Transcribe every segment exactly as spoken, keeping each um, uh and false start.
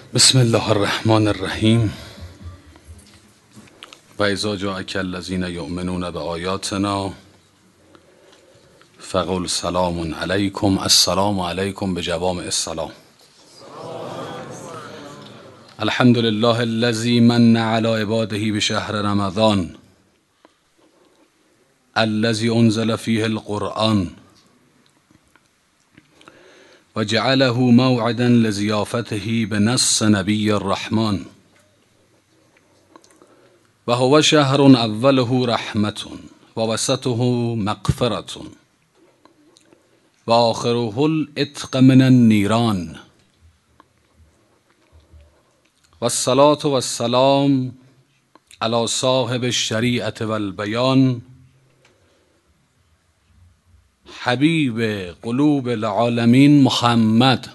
بسم الله الرحمن الرحیم و اذا جاءک الذین یؤمنون بآیاتنا فقل سلام علیکم. السلام علیکم به جوامع السلام. الحمد لله الذی من علی عباده بشهر رمضان الذی انزل فیه القرآن و جعله موعدا لضیافته بنص نبی الرحمن و هو شهر اوله رحمة و وسطه مغفرة و آخره العتق من النیران و الصلاة و السلام علی صاحب الشریعة و البیان حبیب قلوب العالمین محمد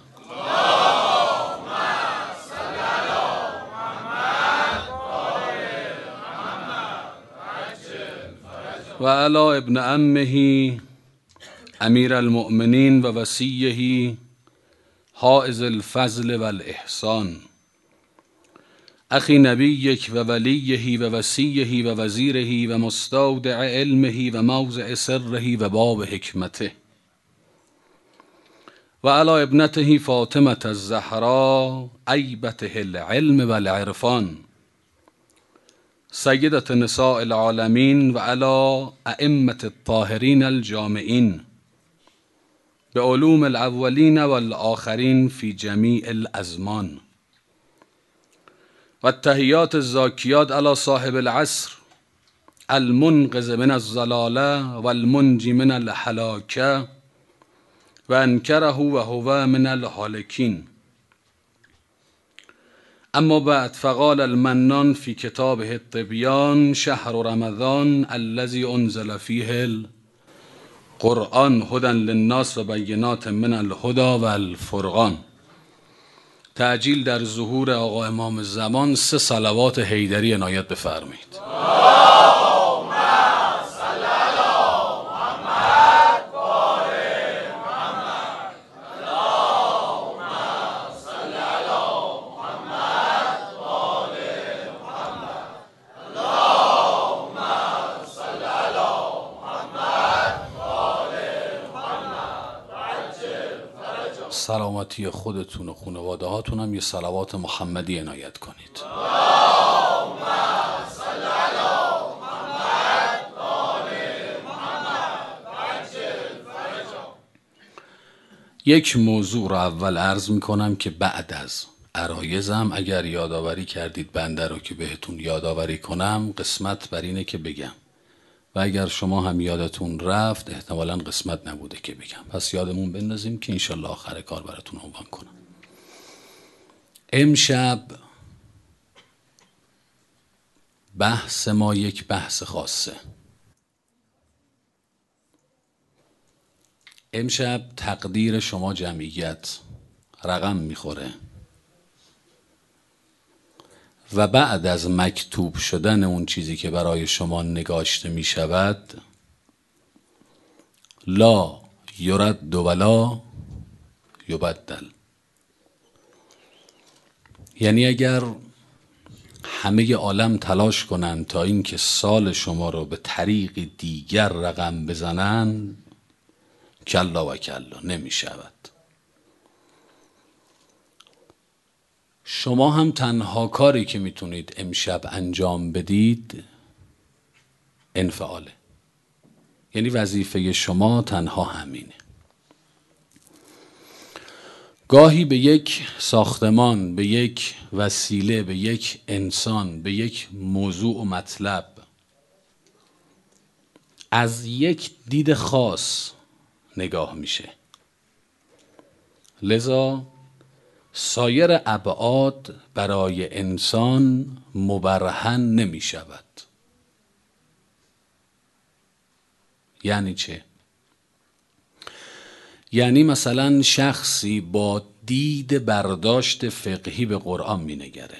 و علی ابن عمه امیر المؤمنین و وصیه حائز الفضل و الاحسان اخی نبیک و ولیه و وصیه و وزیره و مستودع علمه و موضع سره و باب حکمته و علی ابنته فاطمة الزهراء عیبته العلم و العرفان سیدة نساء العالمین و علی ائمة الطاهرین الجامعین بعلوم الاولین و الآخرین فی جمیع الازمان و التحیات الزاکیات علی صاحب العصر المنقذ من الضلاله و المنجی من الهلاکه و انکره و هو من الهالکین. اما بعد فقال المنان فی کتابه التبیان شهر رمضان الذی انزل فیه القرآن هدی للناس و بینات من الهدی و الفرقان. تعجیل در ظهور آقا امام زمان. سه صلوات حیدری عنایت بفرمایید. سلامتی خودتون و خانواده هاتون هم یه صلوات محمدی عنایت کنید. یک موضوع رو اول عرض میکنم که بعد از عرایزم اگر یادآوری کردید بنده رو که بهتون یادآوری کنم، قسمت بر اینه که بگم و اگر شما هم یادتون رفت احتمالاً قسمت نبوده که بگم، پس یادمون بندازیم که انشالله آخر کار براتون عنوان کنم. امشب بحث ما یک بحث خاصه. امشب تقدیر شما جمعیت رقم میخوره و بعد از مکتوب شدن اون چیزی که برای شما نگاشته می شود لا یرد ولا یبدل، یعنی اگر همه عالم تلاش کنن تا اینکه سال شما رو به طریق دیگر رقم بزنن کلا و کلا نمی شود. شما هم تنها کاری که میتونید امشب انجام بدید انفعاله، یعنی وظیفه شما تنها همینه. گاهی به یک ساختمان، به یک وسیله، به یک انسان، به یک موضوع و مطلب از یک دید خاص نگاه میشه، لذا سایر ابعاد برای انسان مبرهن نمی شود. یعنی چه؟ یعنی مثلا شخصی با دید برداشت فقهی به قرآن می نگره،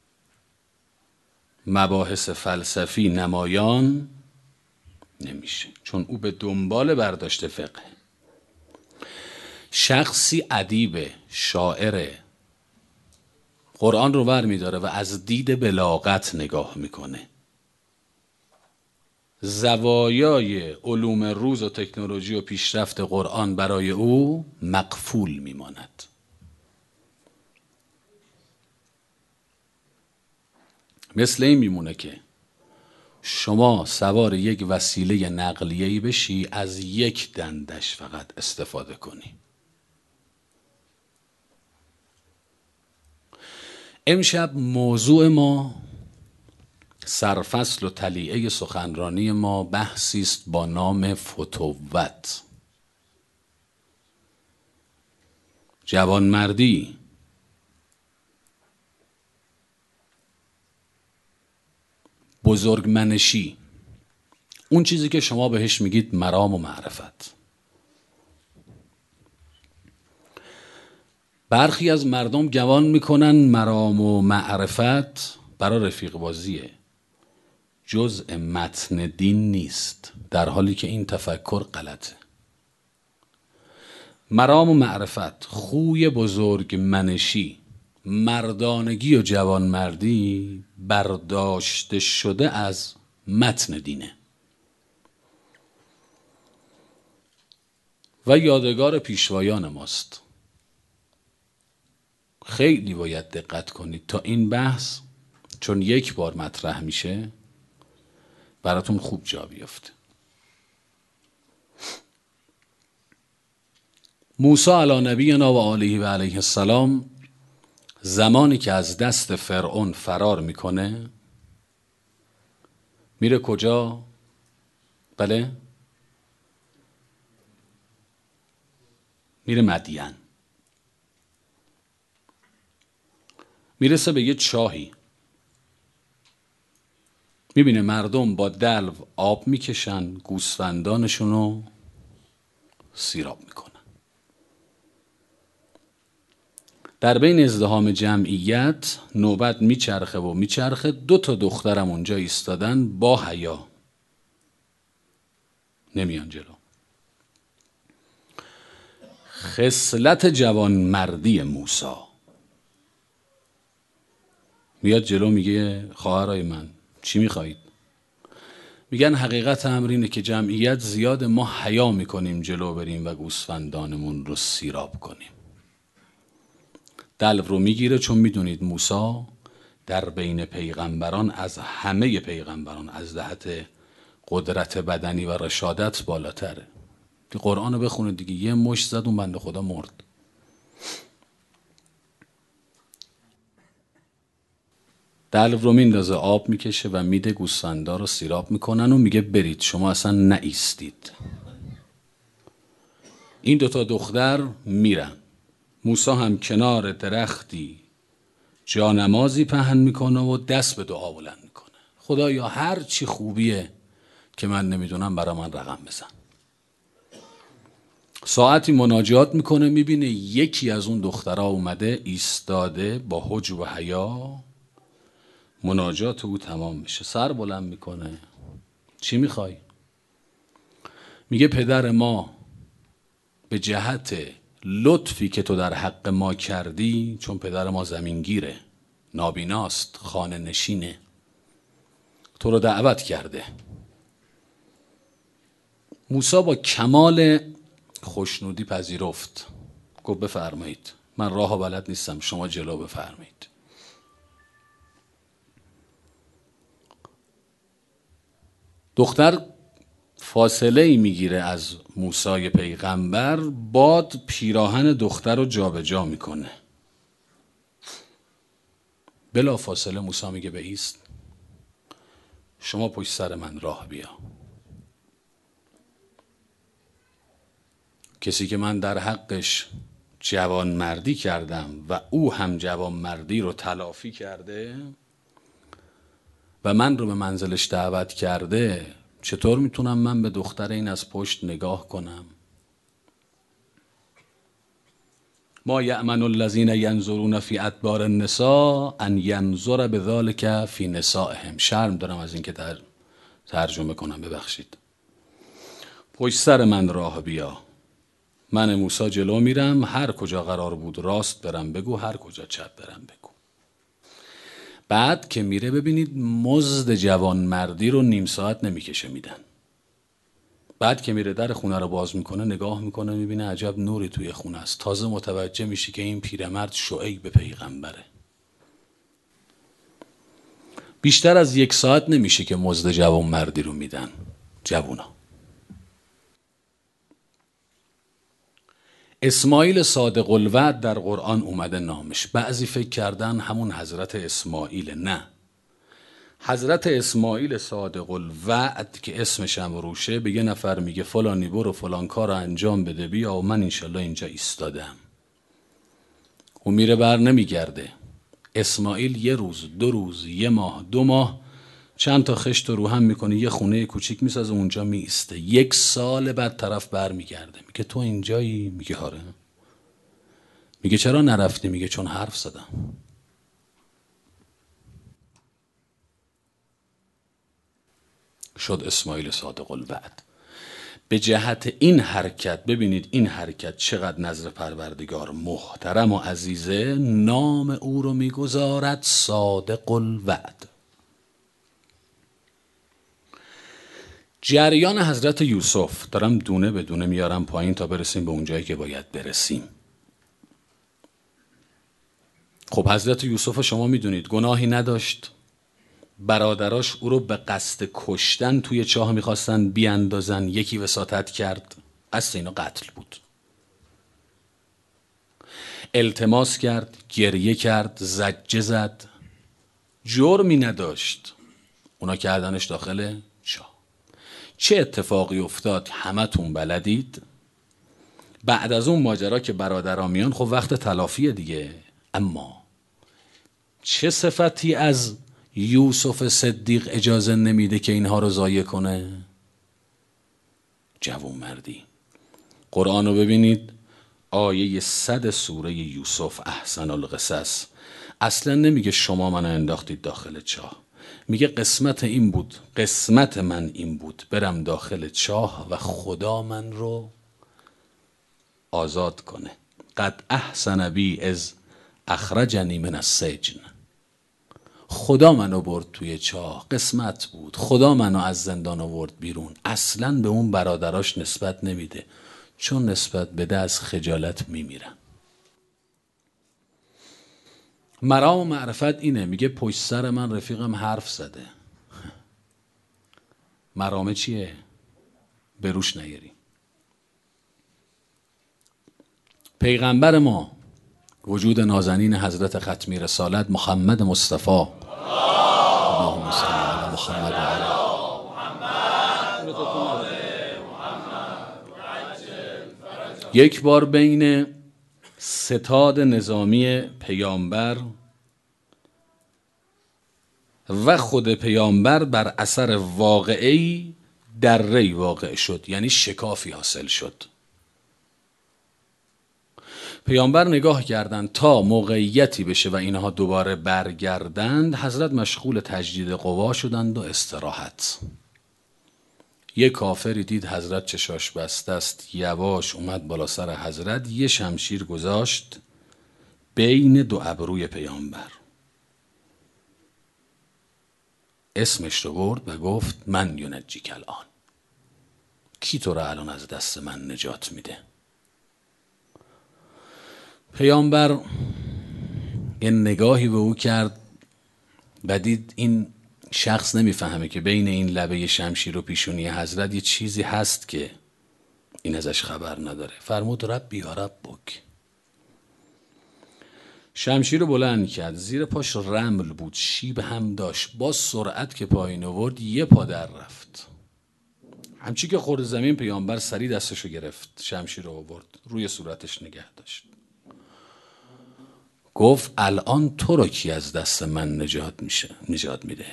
مباحث فلسفی نمایان نمیشه چون او به دنبال برداشت فقه. شخصی ادیب، شاعر، قرآن رو ور میداره و از دید بلاغت نگاه میکنه. زوایای علوم روز و تکنولوژی و پیشرفت قرآن برای او مقفول میماند. مثل این میمونه که شما سوار یک وسیله نقلیه‌ای بشی، از یک دندش فقط استفاده کنی. امشب موضوع ما، سرفصل و تلیعه سخنرانی ما، بحثی است با نام فتوت. جوانمردی، بزرگمنشی، اون چیزی که شما بهش میگید مرام و معرفت. برخی از مردم گمان میکنن مرام و معرفت برای رفیق بازیه، جزء متن دین نیست، در حالی که این تفکر غلطه. مرام و معرفت، خوی بزرگ منشی، مردانگی و جوانمردی برداشته شده از متن دینه و یادگار پیشوایان ماست. خیلی باید دقت کنید تا این بحث، چون یک بار مطرح میشه، براتون خوب جا بیفته. موسی علی نبینا و آله و علیه السلام زمانی که از دست فرعون فرار میکنه، میره کجا؟ بله؟ میره مدین. میرسه به یه چاهی، میبینه مردم با دلو آب میکشن، گوسفندانشون رو سیراب میکنن. در بین ازدحام جمعیت نوبت میچرخه و میچرخه، دو تا دخترم اونجا ایستادن با حیا، نمیان جلو. خصلت جوانمردی موسی. میاد جلو، میگه خواهرای من چی میخواید؟ میگن حقیقت امر اینه که جمعیت زیاد، ما حیا میکنیم جلو بریم و گوسفندانمون رو سیراب کنیم. دلو رو میگیره، چون میدونید موسی در بین پیغمبران از همه پیغمبران از جهت قدرت بدنی و رشادت بالاتره. دی قرآن رو بخونید دیگه، یه مشت زد اون بنده خدا مرد. دلو رو میندازه، آب میکشه و میده، گوسفندا رو سیراب میکنن و میگه برید، شما اصلا نایستید. این دوتا دختر میرن. موسی هم کنار درختی جانمازی پهن میکنه و دست به دعا بلند میکنه. خدایا هر چی خوبیه که من نمیدونم برا من رقم بزن. ساعتی مناجات میکنه، میبینه یکی از اون دخترها اومده ایستاده با حجب و حیا، مناجات او تمام میشه، سر بلند میکنه. چی میخوای؟ میگه پدر ما به جهت لطفی که تو در حق ما کردی، چون پدر ما زمینگیره، نابیناست، خانه نشینه، تو رو دعوت کرده. موسی با کمال خوشنودی پذیرفت، گفت بفرمایید، من راه و بلد نیستم، شما جلو بفرمایید. دختر فاصله ای میگیره از موسی پیغمبر، باد پیراهن دختر رو جا به جا میکنه. بلا فاصله موسی میگه به ایست، شما پشت سر من راه بیا. کسی که من در حقش جوانمردی کردم و او هم جوانمردی رو تلافی کرده و من رو به منزلش دعوت کرده، چطور میتونم من به دختر این از پشت نگاه کنم؟ ما یأمن الذین ینظرون فی ادبار النساء ان ینظر بذلک فی نسائهم. شرم دارم از اینکه در ترجمه کنم، ببخشید. پشت سر من راه بیا، من موسی جلو میرم، هر کجا قرار بود راست برم بگو، هر کجا چپ برم بگو. بعد که میره ببینید مزد جوانمردی رو نیم ساعت نمیکشه میدن. بعد که میره در خونه رو باز میکنه نگاه میکنه میبینه عجب نوری توی خونه است. تازه متوجه میشه که این پیرمرد شعیب پیغمبره. بیشتر از یک ساعت نمیشه که مزد جوانمردی رو میدن جوونا. اسماعیل صادق الوعد در قرآن اومده نامش. بعضی فکر کردن همون حضرت اسماعیل. نه، حضرت اسماعیل صادق الوعد که اسمش هم روشه، به یه نفر میگه فلانی برو فلان کار رو انجام بده بیا و من انشالله اینجا ایستادم. او میره بر نمیگرده. اسماعیل یه روز، دو روز، یه ماه، دو ماه چند تا خشت رو هم میکنه، یه خونه کوچیک میسازه اونجا میسته. یک سال بعد طرف بر میگرده میگه تو اینجایی؟ میگه آره. میگه چرا نرفتی؟ میگه چون حرف زدم. شد اسماعیل صادق الوعد. به جهت این حرکت، ببینید این حرکت چقدر نظر پروردگار محترم و عزیزه، نام او رو میگذارد صادق الوعد. جریان حضرت یوسف، دارم دونه به دونه میارم پایین تا برسیم به اونجایی که باید برسیم. خب حضرت یوسف شما میدونید گناهی نداشت. برادراش او رو به قصد کشتن توی چاه میخواستن بیاندازن، یکی وساطت کرد، قصد اینو قتل بود. التماس کرد، گریه کرد، زجه زد، جرمی نداشت، اونا کردنش داخل چاه. چه اتفاقی افتاد همتون بلدید. بعد از اون ماجرا که برادران میان، خب وقت تلافیه دیگه. اما چه صفتی از یوسف صدیق اجازه نمیده که اینها رو ضایع کنه؟ جوانمردی. قرآن رو ببینید، آیه صد سوره یوسف احسن القصص اصلا نمیگه شما منو انداختید داخل چاه، میگه قسمت این بود، قسمت من این بود برم داخل چاه و خدا من رو آزاد کنه. قد احسن بی از اخرجنی من السجن. خدا منو برد توی چاه، قسمت بود، خدا منو از زندان آورد بیرون. اصلا به اون برادراش نسبت نمیده، چون نسبت بده از خجالت میمیرن. مرام و معرفت اینه، میگه پشت سر من رفیقم حرف زده. مرامه چیه؟ بروش نگیری. پیغمبر ما، وجود نازنین حضرت ختمی رسالت محمد مصطفی، اللهم صل علی محمد و علی یک بار بین ستاد نظامی پیامبر و خود پیامبر بر اثر واقعی در ری واقع شد، یعنی شکافی حاصل شد. پیامبر نگاه کردند تا موقعیتی بشه و اینها دوباره برگردند. حضرت مشغول تجدید قوا شدند و استراحت. یه کافری دید حضرت چشاش بسته است، یواش اومد بالا سر حضرت، یه شمشیر گذاشت بین دو ابروی پیامبر، اسمش رو برد و گفت من ینجیک الان. کی تو را الان از دست من نجات میده؟ پیامبر یه نگاهی به او کرد و دید این شخص نمیفهمه که بین این لبه شمشیر و پیشونی حضرت یه چیزی هست که این ازش خبر نداره. فرمود ربی یا ربک. شمشیر رو بلند کرد، زیر پاش رمل بود، شیب هم داشت، با سرعت که پایین آورد یه پا در رفت. همچی که خورد زمین پیامبر سری دستشو گرفت، شمشیر رو آورد روی صورتش نگه داشت. گفت الان تو رو کی از دست من نجات میشه نجات میده؟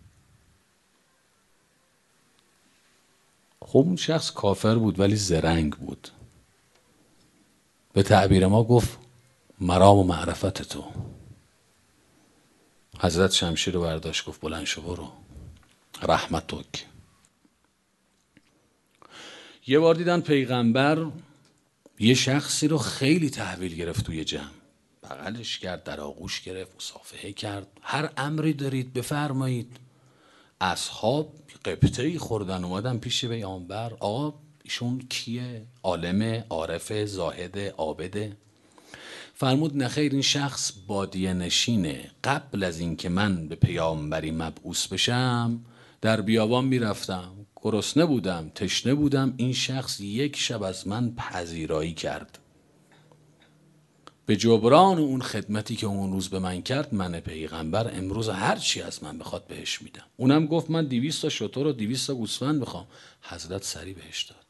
خب اون شخص کافر بود ولی زرنگ بود. به تعبیر ما گفت مرام و معرفت تو. حضرت شمشیر رو برداشت گفت بلند شو برو، رحمتک. یه بار دیدن پیغمبر یه شخصی رو خیلی تحویل گرفت توی جمع. بغلش کرد، در آغوش گرفت، مصافحه کرد. هر امری دارید بفرمایید. اصحاب قبطه‌ای خوردن اومدن پیش پیامبر. آقا ایشون کیه؟ عالم، عارف، زاهد، عابده؟ فرمود نخیر، این شخص بادیه نشینه. قبل از اینکه من به پیامبری مبعوث بشم در بیابان میرفتم، گرسنه بودم، تشنه بودم، این شخص یک شب از من پذیرایی کرد. به جبران اون خدمتی که اون روز به من کرد، من پیغمبر امروز هر چی از من بخواد بهش میدم. اونم گفت من دویست تا شتر و دویست تا گوسفند میخوام. حضرت سری بهش داد.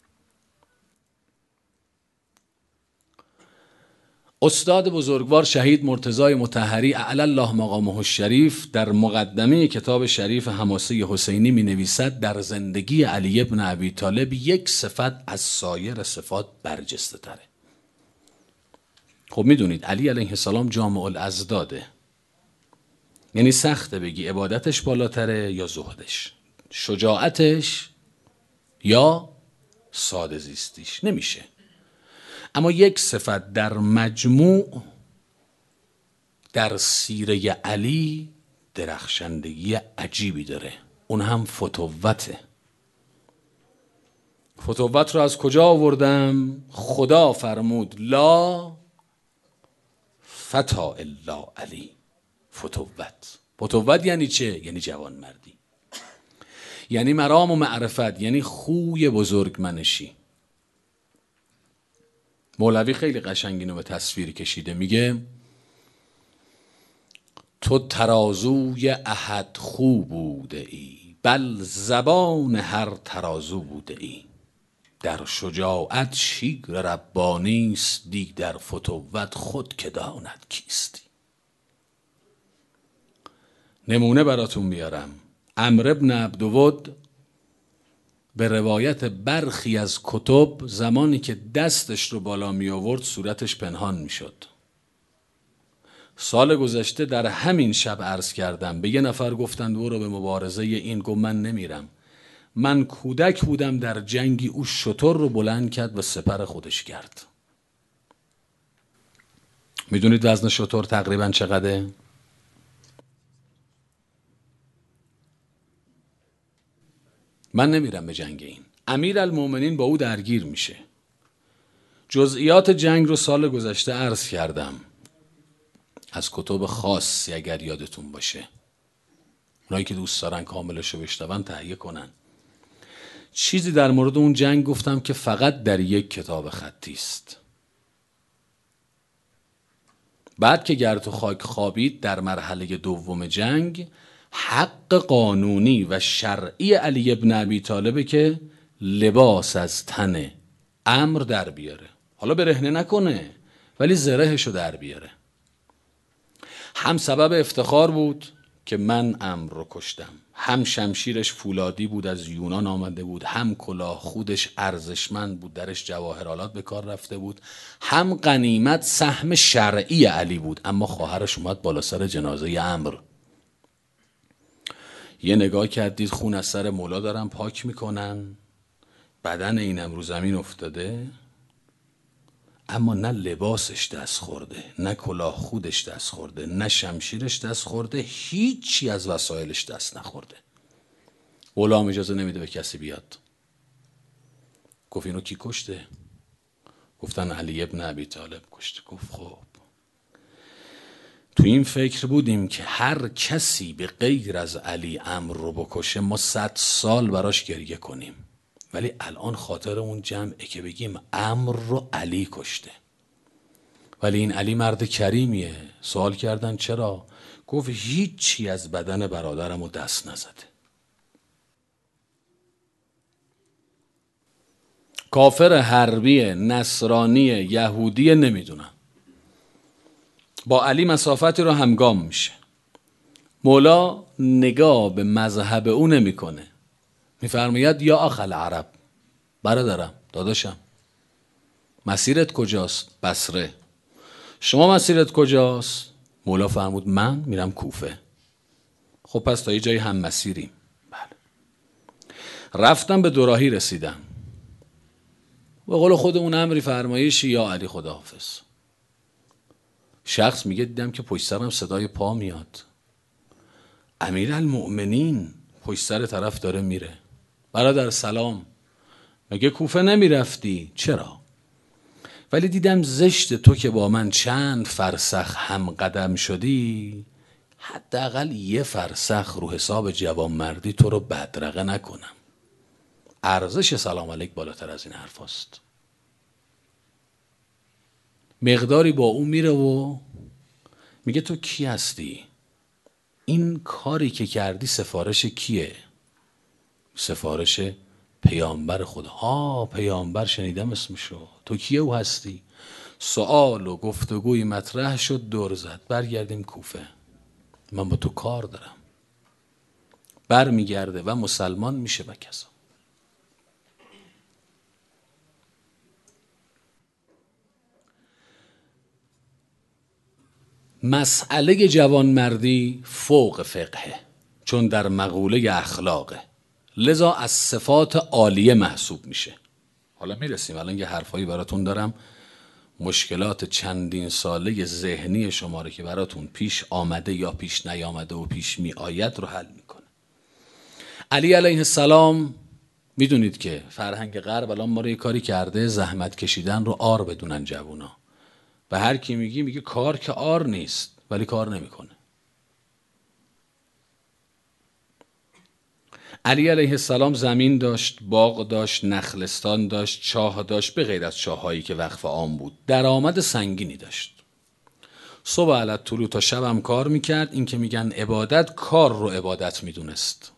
استاد بزرگوار شهید مرتضی مطهری اعلی الله مقامه الشریف در مقدمه کتاب شریف حماسه حسینی می نویسد در زندگی علی ابن ابی طالب یک صفت از سایر صفات برجسته تره. خب میدونید علی علیه السلام جامع الازداده، یعنی سخته بگی عبادتش بالاتره یا زهدش، شجاعتش یا ساده زیستیش، نمیشه. اما یک صفت در مجموع در سیره علی درخشندگی عجیبی داره، اون هم فتوته. فتوت رو از کجا آوردم؟ خدا فرمود لا فتا الا علی. فتوت فتوت یعنی چه؟ یعنی جوان مردی، یعنی مرام و معرفت، یعنی خوی بزرگمنشی. مولوی خیلی قشنگ اینو به تصویر کشیده، میگه تو ترازوی احد خو بوده ای، بل زبان هر ترازو بوده ای. در شجاعت شیر ربانی است، دی در فتوت خود که داند کیستی. نمونه براتون میارم. عمرو بن عبدود به روایت برخی از کتب زمانی که دستش رو بالا می آورد صورتش پنهان می شد. سال گذشته در همین شب عرض کردم، به یه نفر گفتند برو به مبارزه این، گفت من نمیرم. من کودک بودم در جنگی او شتر رو بلند کرد و سپر خودش کرد. میدونید وزن شتر تقریبا چقدره؟ من نمیرم به جنگ این. امیر المومنین با او درگیر میشه. جزئیات جنگ رو سال گذشته عرض کردم از کتب خاصی، اگر یادتون باشه. اونایی که دوست دارن کاملش رو بشنون تهیه کنن. چیزی در مورد اون جنگ گفتم که فقط در یک کتاب خطی است. بعد که گرد و خاک خوابید در مرحله دوم جنگ، حق قانونی و شرعی علی ابن ابی طالب که لباس از تن عمرو در بیاره. حالا برهنه نکنه ولی زرهشو در بیاره. هم سبب افتخار بود که من عمرو رو کشتم، هم شمشیرش فولادی بود از یونان آمده بود، هم کلاه خودش ارزشمند بود درش جواهرالات به کار رفته بود، هم غنیمت سهم شرعی علی بود. اما خواهرش اومد بالا سر جنازه عمرو. یه نگاه کردید خون از سر مولا دارن پاک میکنن، بدن اینم رو زمین افتاده، اما نه لباسش دست خورده، نه کلاه خودش دست خورده، نه شمشیرش دست خورده، هیچی از وسایلش دست نخورده. غلام اجازه نمیده به کسی بیاد. گفت اینو کی کشته؟ گفتن علی ابن ابی طالب کشته. گفت خب تو این فکر بودیم که هر کسی به غیر از علی عمرو رو بکشه ما صد سال براش گریه کنیم، ولی الان خاطر اون جمعه که بگیم عمرو رو علی کشته. ولی این علی مرد کریمیه. سوال کردن چرا؟ گفت هیچی از بدن برادرم رو دست نزده. کافر حربی، نصرانی، یهودی نمیدونم، با علی مسافتی رو همگام میشه. مولا نگاه به مذهب او نمیکنه، میفرماید یا اخ العرب، برادرم، داداشم، مسیرت کجاست؟ بصره. شما مسیرت کجاست؟ مولا فرمود من میرم کوفه. خب پس تا یه جایی هم مسیریم. بله. رفتم به دوراهی رسیدم. به قول خودمون امری فرمایشی یا علی خداحافظ. شخص میگه دیدم که پشت سرم صدای پا میاد. امیرالمؤمنین پشت سر طرف داره میره. برادر سلام، مگه کوفه نمیرفتی؟ چرا؟ ولی دیدم زشت تو که با من چند فرسخ هم قدم شدی، حداقل یه فرسخ رو حساب جوانمردی تو رو بدرقه نکنم. ارزش سلام علیک بالاتر از این حرف هست. مقداری با اون میره و میگه تو کی هستی؟ این کاری که کردی سفارش کیه؟ سفارش پیامبر خدا. ها پیامبر شنیدم اسمشو. تو کیه او هستی؟ سوال و گفتگوی مطرح شد، دور زد. برگردیم کوفه، من با تو کار دارم. بر میگرده و مسلمان میشه و کذا. مسئله جوانمردی فوق فقهه، چون در مقوله اخلاقه، لذا از صفات عالیه محسوب میشه. حالا میرسیم، الان یه حرفایی براتون دارم، مشکلات چندین ساله ذهنی شما رو که براتون پیش آمده یا پیش نیامده و پیش می آید رو حل میکنه. علی علیه السلام، میدونید که فرهنگ غرب الان ما رو یه کاری کرده، زحمت کشیدن رو عار بدونن جوونا. و هر کی میگی میگه کار که عار نیست، ولی کار نمیکنه. علی علیه السلام زمین داشت، باغ داشت، نخلستان داشت، چاه داشت، به غیر از چاهایی که وقف عام بود. درآمد سنگینی داشت. صبح علت طلوع تا شب هم کار میکرد. این که میگن عبادت، کار رو عبادت میدونست.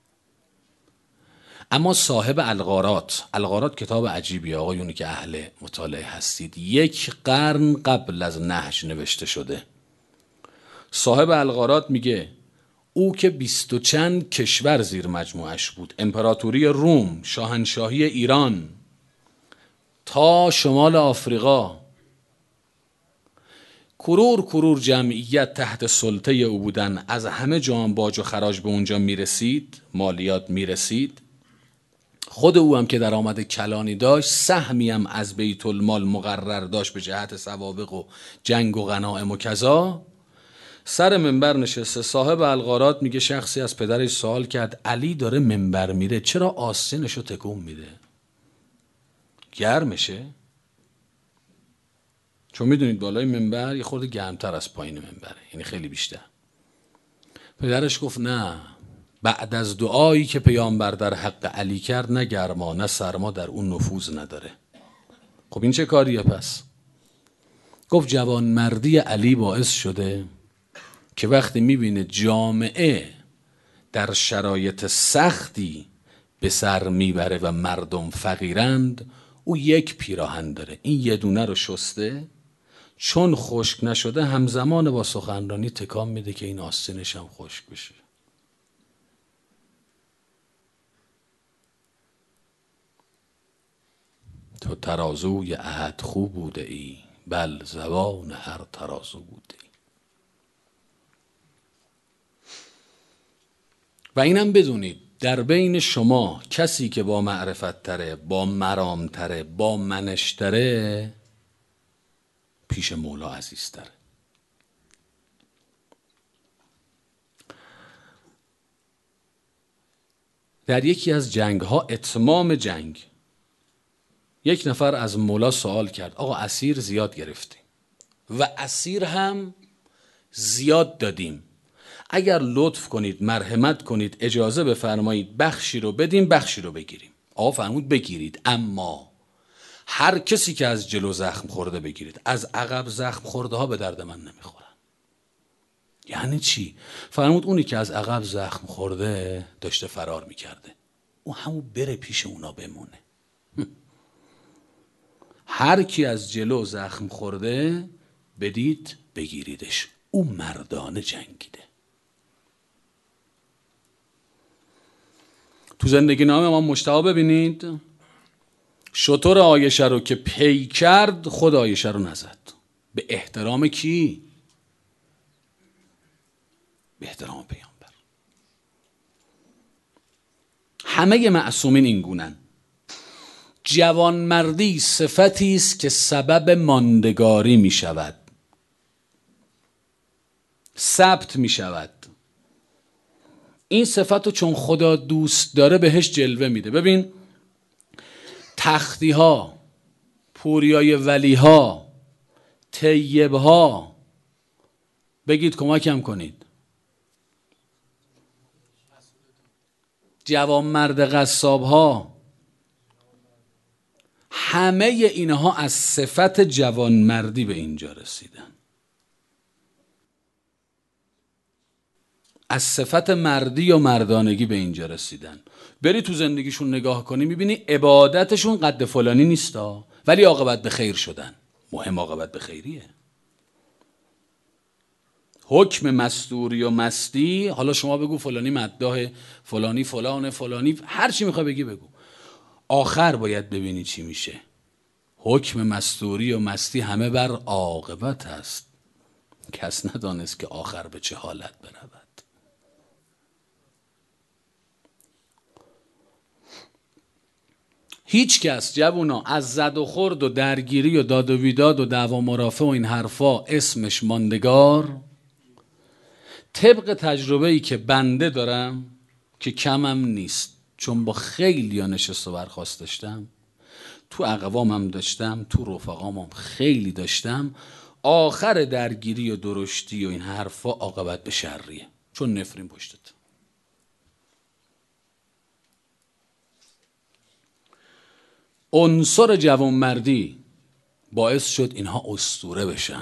اما صاحب الغارات، الغارات کتاب عجیبی آقایونی که اهل مطالعه هستید، یک قرن قبل از نهج نوشته شده. صاحب الغارات میگه او که بیست و چند کشور زیر مجموعش بود، امپراتوری روم، شاهنشاهی ایران تا شمال آفریقا، کرور کرور جمعیت تحت سلطه او بودن. از همه جا هم باج و خراج به اونجا میرسید، مالیات میرسید. خود او هم که درآمد کلانی داشت، سهمی هم از بیت المال مقرر داشت به جهت سوابق و جنگ و غنائم و کذا. سر منبر نشسته. صاحب الغارات میگه شخصی از پدرش سوال کرد علی داره منبر میره، چرا آستینشو تکون میده؟ گرمشه؟ چون میدونید بالای منبر یه خورده گرمتر از پایین منبره، یعنی خیلی بیشتر. پدرش گفت نه، بعد از دعایی که پیامبر در حق علی کرد، نه گرما نه سرما در اون نفوذ نداره. خب این چه کاریه پس؟ گفت جوانمردی علی باعث شده که وقتی میبینه جامعه در شرایط سختی به سر میبره و مردم فقیرند، او یک پیراهن داره، این یه دونه رو شسته، چون خشک نشده همزمان با سخنرانی تکان میده که این آستینش هم خشک بشه. تو ترازوی احد خوب بوده ای، بل زبان هر ترازو بوده ای. و اینم بدونید در بین شما کسی که با معرفت تره، با مرام تره، با منش تره، پیش مولا عزیز تره. در یکی از جنگ ها، اتمام جنگ، یک نفر از مولا سوال کرد آقا اسیر زیاد گرفتیم و اسیر هم زیاد دادیم، اگر لطف کنید مرحمت کنید اجازه بفرمایید بخشی رو بدیم بخشی رو بگیریم. آقا فرمود بگیرید، اما هر کسی که از جلو زخم خورده بگیرید، از عقب زخم خورده ها به درد من نمیخورن. یعنی چی؟ فرمود اونی که از عقب زخم خورده داشته فرار میکرده، او همون بره پیش اونا بمونه. هر کی از جلو زخم خورده بدید بگیریدش، او مردانه جنگیده. تو زندگی نامه امام مجتبی ببینید، شتر عایشه رو که پی کرد خود عایشه رو نزد. به احترام کی؟ به احترام پیامبر. همه معصومین این گونن. جوانمردی صفتی است که سبب ماندگاری می شود. ثبت می شود. این صفت رو چون خدا دوست داره بهش جلوه میده. ببین تختی ها، پوریای ولی ها، طیب ها، بگید کمکم کنید، جوانمرد قصاب ها، همه اینها از صفت جوانمردی به اینجا رسیدن، از صفت مردی و مردانگی به اینجا رسیدن. بری تو زندگیشون نگاه کنی میبینی عبادتشون قد فلانی نیستا ولی عاقبت به خیر شدن. مهم عاقبت به خیریه. حکم مستوری و مستی، حالا شما بگو فلانی مداح، فلانی فلان، فلانی هر چی میخوای بگی بگو، آخر باید ببینی چی میشه. حکم مستوری و مستی همه بر عاقبت است، کس ندانست که آخر به چه حالت برود. هیچ کس جوونا از زد و خورد و درگیری و داد و بیداد و دعوا مرافع و این حرفا اسمش ماندگار، طبق تجربه‌ای که بنده دارم که کمم نیست، چون با خیلی ها نشست و برخاست داشتم، تو اقوامم داشتم، تو رفقامم خیلی داشتم، آخر درگیری و درشتی و این حرفا عاقبت به شریه، چون نفرین پشتت. عنصر جوانمردی باعث شد اینها اسطوره بشن.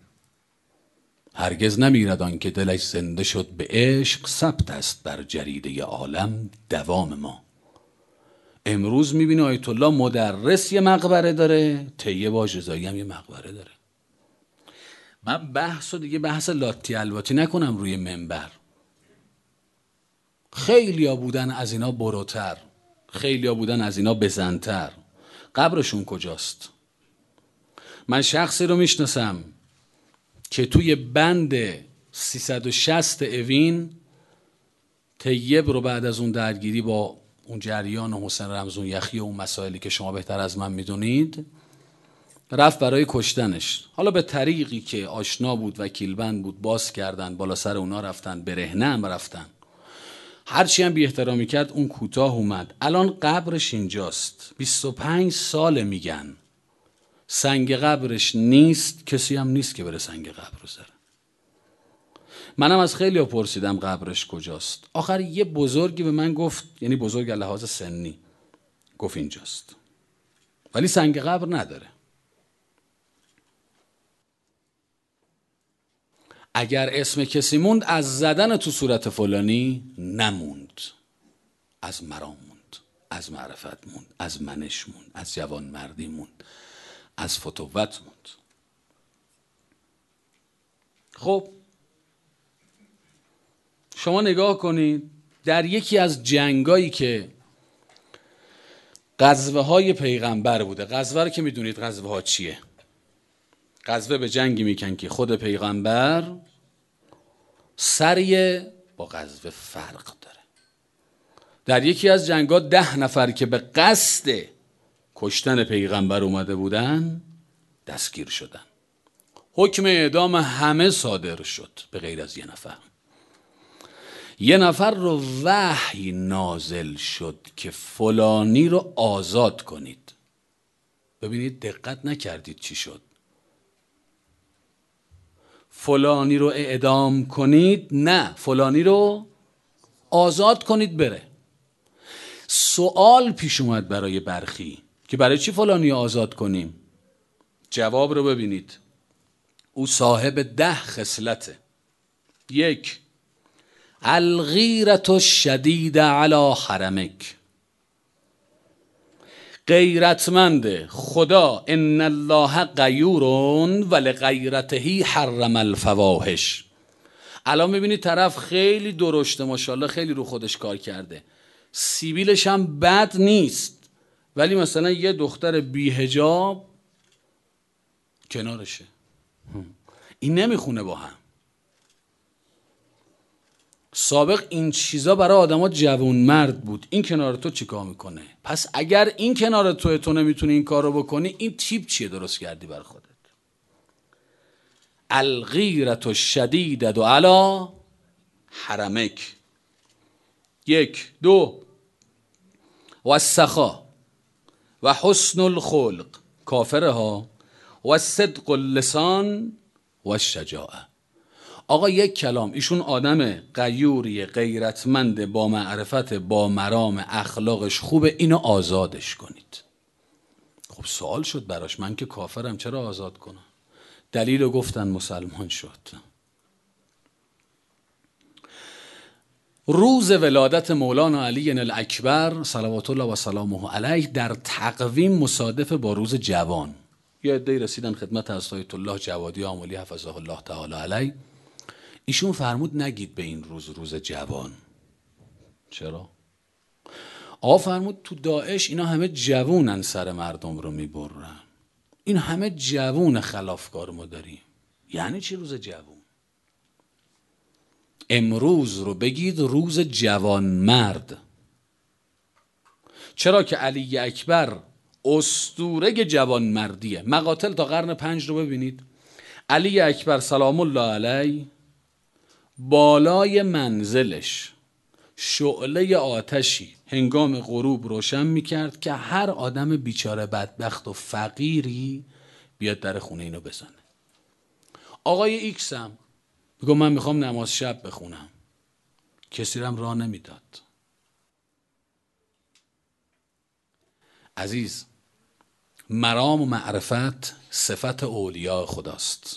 هرگز نمیرد آن که دلش زنده شد به عشق، ثبت است بر جریده عالم دوام ما. امروز میبینی آیت الله مدرس یه مقبره داره، طیب آجزایی هم یه مقبره داره. من بحث و دیگه بحث لاتی الواتی نکنم روی منبر. خیلی ها بودن از اینا بروتر، خیلی ها بودن از اینا بزنتر. قبرشون کجاست؟ من شخصی رو میشناسم که توی بند سیصد و شصت اوین طیب رو بعد از اون درگیری با اون جریان و حسین رمزون یخی و اون مسائلی که شما بهتر از من میدونید رفت برای کشتنش. حالا به طریقی که آشنا بود، وکیل بند بود، باز کردن، بالا سر اونا رفتن، برهنه هم رفتن، هرچی هم بی احترامی کرد اون کوتاه اومد. الان قبرش اینجاست، بیست و پنج سال میگن سنگ قبرش نیست، کسی هم نیست که بره سنگ قبر رو زره. منم از خیلی ها پرسیدم قبرش کجاست. آخر یه بزرگی به من گفت، یعنی بزرگ لحاظ سنی، گفت اینجاست، ولی سنگ قبر نداره. اگر اسم کسی موند از زدن تو صورت فلانی نموند، از مرام موند، از معرفت موند، از منش موند، از جوان مردی موند، از فتوت موند. خب شما نگاه کنید در یکی از جنگایی که غزوه های پیغمبر بوده، غزوه رو که میدونید غزوه ها چیه، غزوه به جنگی میکن که خود پیغمبر سریه با غزوه فرق داره. در یکی از جنگا ده نفر که به قصد کشتن پیغمبر اومده بودن دستگیر شدن. حکم اعدام همه صادر شد به غیر از یه نفر. یه نفر رو وحی نازل شد که فلانی رو آزاد کنید. ببینید دقت نکردید چی شد. فلانی رو اعدام کنید؟ نه، فلانی رو آزاد کنید بره. سوال پیش اومد برای برخی که برای چی فلانی رو آزاد کنیم؟ جواب رو ببینید. او صاحب ده خصلته. یک، الغیرة الشدید علی حرمک، غیرتمند خدا. ان الله غیور ولغیرته حرم الفواحش. الان میبینید طرف خیلی درشته، ماشاءالله خیلی رو خودش کار کرده، سیبیلش هم بد نیست، ولی مثلا یه دختر بی حجاب کنارشه، این نمیخونه با هم. سابق این چیزا برای آدما جوان مرد بود، این کنار تو چیکار میکنه؟ پس اگر این کنار تو تو نمیتونی این کارو بکنی، این تیپ چیه درست کردی بر خودت؟ الغیرة الشدیدة علی حرمک. یک. دو. و السخا و حسن الخلق، کافره ها، و صدق اللسان و الشجاعه. آقا یک کلام، ایشون آدم غیوری، غیرتمند، با معرفت، با مرام، اخلاقش خوبه، اینو آزادش کنید. خب سوال شد براش، من که کافرم چرا آزاد کنم؟ دلیل رو گفتن، مسلمان شد. روز ولادت مولانا علی الاکبر صلوات الله و سلامه علیه در تقویم مصادف با روز جوان. یه عده‌ای رسیدن خدمت حضرت آیت الله جوادی آملی حفظه الله تعالی علیه. ایشون فرمود نگید به این روز روز جوان. چرا؟ آقا فرمود تو داعش اینا همه جوونن، سر مردم رو میبرن، این همه جوون خلافکار ما داریم. یعنی چی روز جوان؟ امروز رو بگید روز جوان مرد. چرا که علی اکبر اسطوره جوان مردیه. مقاتل تا قرن پنج رو ببینید، علی اکبر سلام الله علیه بالای منزلش شعله آتشی هنگام غروب روشن میکرد که هر آدم بیچاره بدبخت و فقیری بیاد در خونه اینو بزنه. آقای ایکس هم بگو من میخوام نماز شب بخونم، کسی رم راه نمیداد. عزیز، مرام و معرفت صفت اولیاء خداست.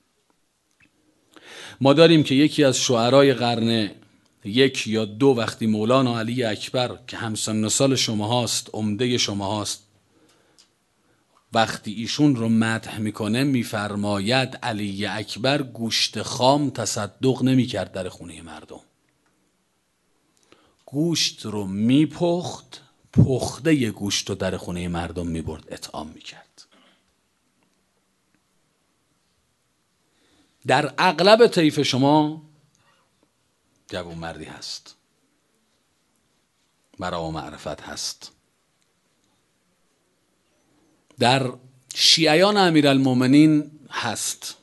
ما داریم که یکی از شعرای قرن یک یا دو، وقتی مولانا علی اکبر که همسن سال شما هاست، عمده شما هاست، وقتی ایشون رو مدح میکنه میفرماید علی اکبر گوشت خام تصدق نمیکرد در خونه مردم، گوشت رو میپخت، پخته گوشت رو در خونه مردم میبرد اطعام میکرد. در اغلب طیف شما جوان مردی هست، مرام و معرفت هست. در شیعیان امیرالمومنین هست.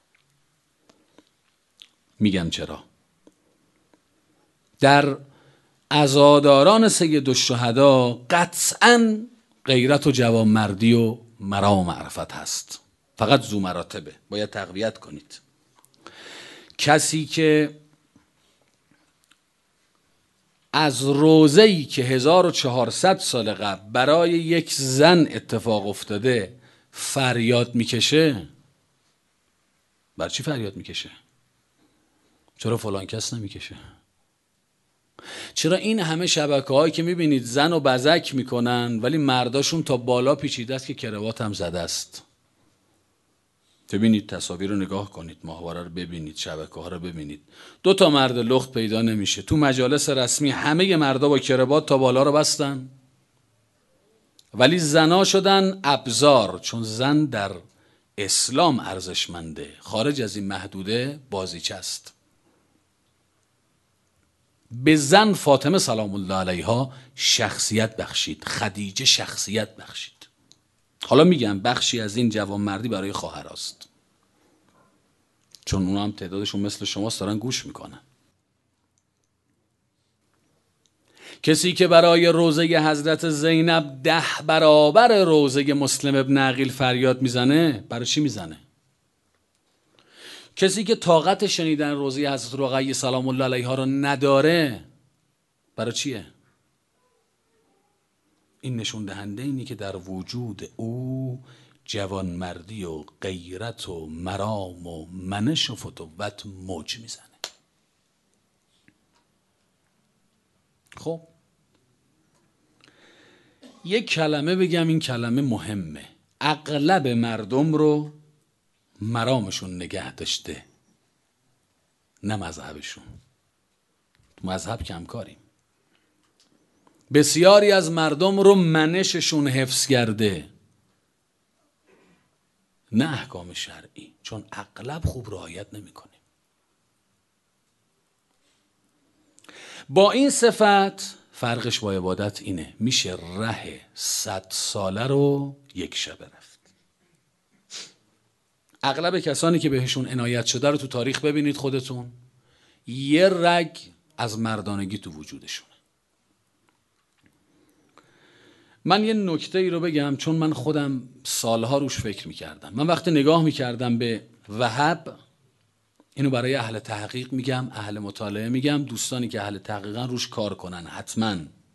میگم چرا. در عزاداران سید الشهدا قطعاً غیرت و جوانمردی و مرام و معرفت هست، فقط ذو مراتبه، باید تقویت کنید. کسی که از روزه‌ای که هزار و چهارصد سال قبل برای یک زن اتفاق افتاده فریاد میکشه، بر چی فریاد میکشه؟ چرا فلان کس نمیکشه؟ چرا این همه شبکه هایی که میبینید زن و بزک میکنن ولی مرداشون تا بالا پیچیده است که کروات هم زده است؟ ببینید تصاویر رو نگاه کنید، ماهواره رو ببینید، شبکه ها رو ببینید، دو تا مرد لخت پیدا نمیشه. تو مجالس رسمی همه مردا با کروات تا بالا رو بستن ولی زنا شدن ابزار، چون زن در اسلام ارزشمنده، خارج از این محدوده بازیچه است. به زن فاطمه سلام الله علیها شخصیت بخشید، خدیجه شخصیت بخشید. حالا میگم بخشی از این جوانمردی برای خواهراست، چون اونا هم تعدادشون مثل شماست، دارن گوش میکنن. کسی که برای روزه حضرت زینب ده برابر روزه مسلم ابن عقیل فریاد میزنه، برای چی میزنه؟ کسی که طاقت شنیدن روزه حضرت رقیه سلام الله علیها رو نداره، برای چیه؟ این نشون دهنده اینی که در وجود او جوانمردی و غیرت و مرام و منش و فتوت موج میزنه. خب یک کلمه بگم، این کلمه مهمه. اغلب مردم رو مرامشون نگه داشته، نه مذهبشون. تو مذهب کمکاریم. بسیاری از مردم رو منششون حفظ کرده، نه احکام شرعی، چون اغلب خوب رعایت نمی‌کنیم. با این صفت فرقش با عبادت اینه، میشه ره صد ساله رو یک شبه رفت. اغلب کسانی که بهشون عنایت شده رو تو تاریخ ببینید خودتون، یه رگ از مردانگی تو وجودشونه. من یه نکته ای رو بگم چون من خودم سالها روش فکر میکردم. من وقتی نگاه میکردم به وهب، اینو برای اهل تحقیق میگم، اهل مطالعه میگم، دوستانی که اهل تحقیقن روش کار کنن حتما.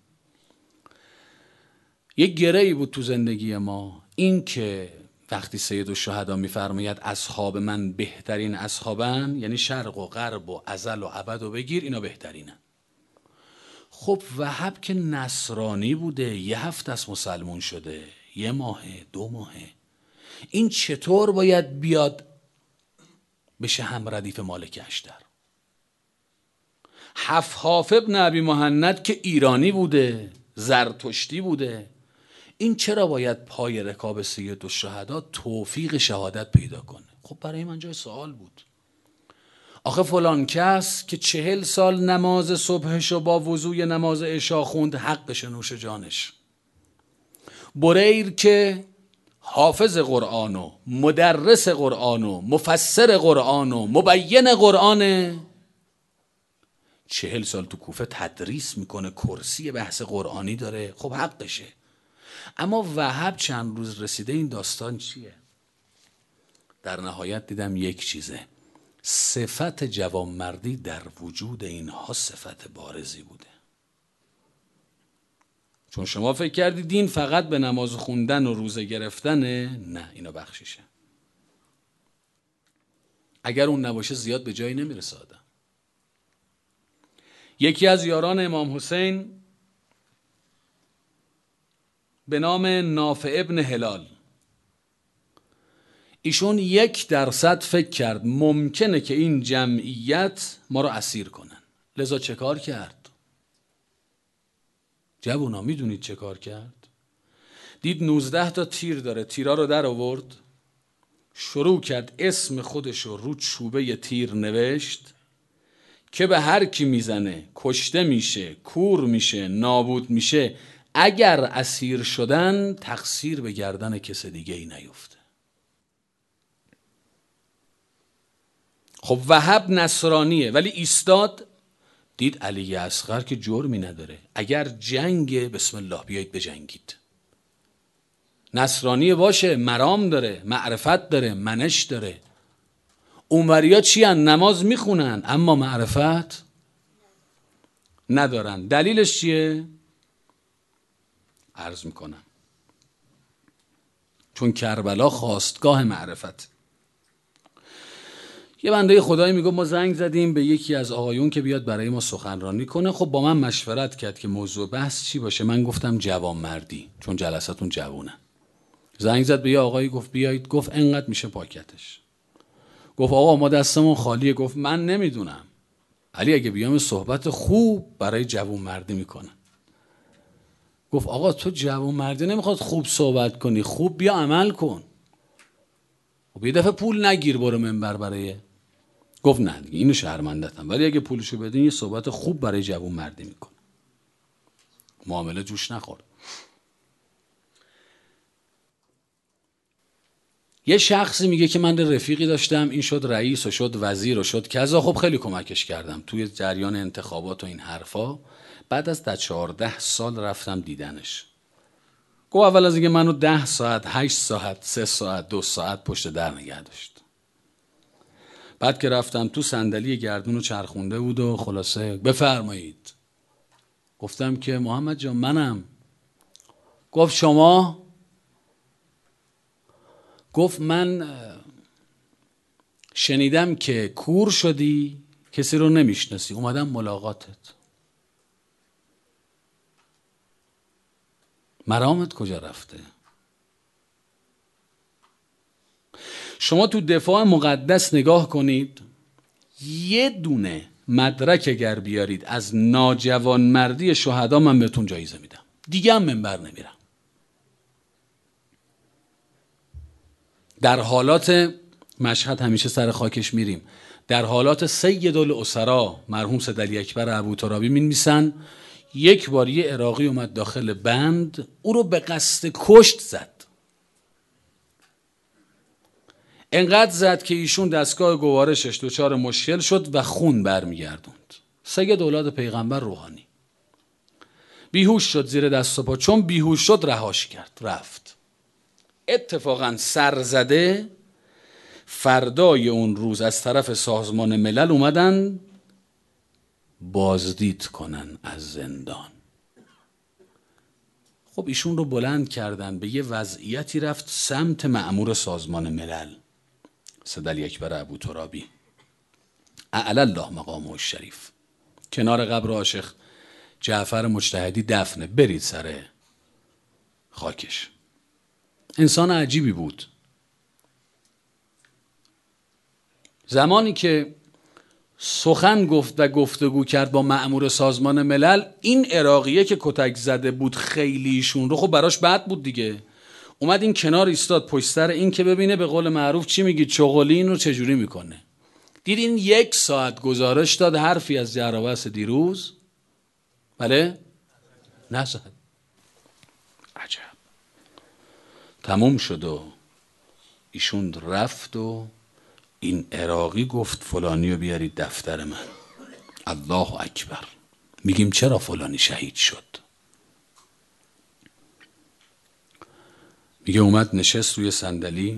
یه گره‌ای بود تو زندگی ما، این که وقتی سید الشهدا میفرماید اصحاب من بهترین اصحابن، یعنی شرق و غرب و ازل و ابد و بگیر اینا بهترینن. خب وهب که نصرانی بوده، یه هفته از مسلمون شده، یه ماهه دو ماهه، این چطور باید بیاد بشه هم ردیف مالک اشتر؟ حفحاف ابن ابی مهند که ایرانی بوده، زرتشتی بوده، این چرا باید پای رکاب سید الشهدا توفیق شهادت پیدا کنه؟ خب برای من جای سوال بود. آخه فلان کس که چهل سال نماز صبحشو با وضوی نماز عشا خوند، حقش نوش جانش. بریر که حافظ قرآن و مدرس قرآن و مفسر قرآن و مبین قرآن، چهل سال تو کوفه تدریس میکنه، کرسی بحث قرآنی داره، خب حقشه. اما وهب چند روز رسیده این داستان چیه؟ در نهایت دیدم یک چیزه، صفت جوانمردی در وجود اینها صفت بارزی بوده. چون شما فکر کردی دین فقط به نماز خوندن و روزه گرفتنه، نه، اینا بخشیشه. اگر اون نباشه زیاد به جایی نمیرسه آدم. یکی از یاران امام حسین به نام نافع ابن هلال، ایشون یک درصد فکر کرد ممکنه که این جمعیت ما رو اسیر کنن، لذا چه کار کرد؟ جوونا میدونید چه کار کرد؟ دید نوزده تا تیر داره، تیرا رو در آورد، شروع کرد اسم خودش رو رو چوبه تیر نوشت که به هر کی میزنه کشته میشه، کور میشه، نابود میشه، اگر اسیر شدن تقصیر به گردن کس دیگه ای نیفته. خب وهب نصرانیه ولی ایستاد، دید علی اصغر که جرمی نداره، اگر جنگ بسم الله بیایید بجنگید. نصرانی باشه، مرام داره، معرفت داره، منش داره. اونوریا چی هن؟ نماز میخونن اما معرفت ندارن. دلیلش چیه؟ عرض میکنم، چون کربلا خواستگاه معرفت. یه بنده خدایی میگه ما زنگ زدیم به یکی از آقایون که بیاد برای ما سخنرانی کنه. خب با من مشورت کرد که موضوع بحث چی باشه. من گفتم جوانمردی، چون جلساتون جوونه. زنگ زد به یه آقایی، گفت بیایید، گفت انقدر میشه پاکتش. گفت آقا ما دستمون خالیه. گفت من نمیدونم، ولی اگه بیام صحبت خوب برای جوانمردی میکنه. گفت آقا تو جوانمردی نمیخواد خوب صحبت کنی، خوب بیا عمل کن. خب یه دفعه پول نگیر برو منبر برای. گفت نه دیگه اینو شرمندتم، ولی اگه پولشو بدین یه صحبت خوب برای جوانمردی میکنه. معامله جوش نخورد. یه شخصی میگه که من رفیقی داشتم، این شد رئیس و شد وزیر و شد کذا. خب خیلی کمکش کردم توی جریان انتخابات و این حرفا. بعد از ده چهارده سال رفتم دیدنش. گفت اول از اینکه منو ده ساعت، هشت ساعت، سه ساعت، دو ساعت پشت در نگه داشت. بعد که رفتم تو صندلی گردون رو چرخونده بود و خلاصه بفرمایید. گفتم که محمد جان منم. گفت شما؟ گفت من شنیدم که کور شدی، کسی رو نمیشناسی، اومدم ملاقاتت. مرامت کجا رفته؟ شما تو دفاع مقدس نگاه کنید، یه دونه مدرک اگر بیارید از ناجوانمردی شهدا من بهتون جایزه میدم، دیگه هم منبر نمیرم. در حالات مشهد همیشه سر خاکش میریم، در حالات سید الاسرا مرحوم سید علی اکبر ابوترابی می‌نویسن یک بار یه عراقی اومد داخل بند، او رو به قصد کشت زد. انقدر زد که ایشون دستگاه گوارشش دچار مشکل شد و خون برمیگردوند. سید اولاد پیغمبر روحانی بیهوش شد زیر دست و پا. چون بیهوش شد رهاش کرد، رفت. اتفاقا سرزده فردای اون روز از طرف سازمان ملل اومدن بازدید کنن از زندان. خب ایشون رو بلند کردن، به یه وضعیتی رفت سمت مأمور سازمان ملل سید اکبر ابوترابی اعلی الله مقامه الشریف، کنار قبر عاشق جعفر مجتهدی دفنه، برید سر خاکش. انسان عجیبی بود. زمانی که سخن گفت و گفتگو کرد با مأمور سازمان ملل، این عراقیه که کتک زده بود خیلیشون رو، خب براش بد بود دیگه، اومد این کنار ایستاد پشت سر این که ببینه به قول معروف چی میگید چغلی این رو چجوری میکنه. دید این یک ساعت گزارش داد، حرفی از جرابست دیروز بله نزد. عجب. تموم شد و ایشون رفت و این عراقی گفت فلانی رو بیارید دفتر من. الله اکبر. میگیم چرا فلانی شهید شد؟ میگه اومد نشست روی صندلی،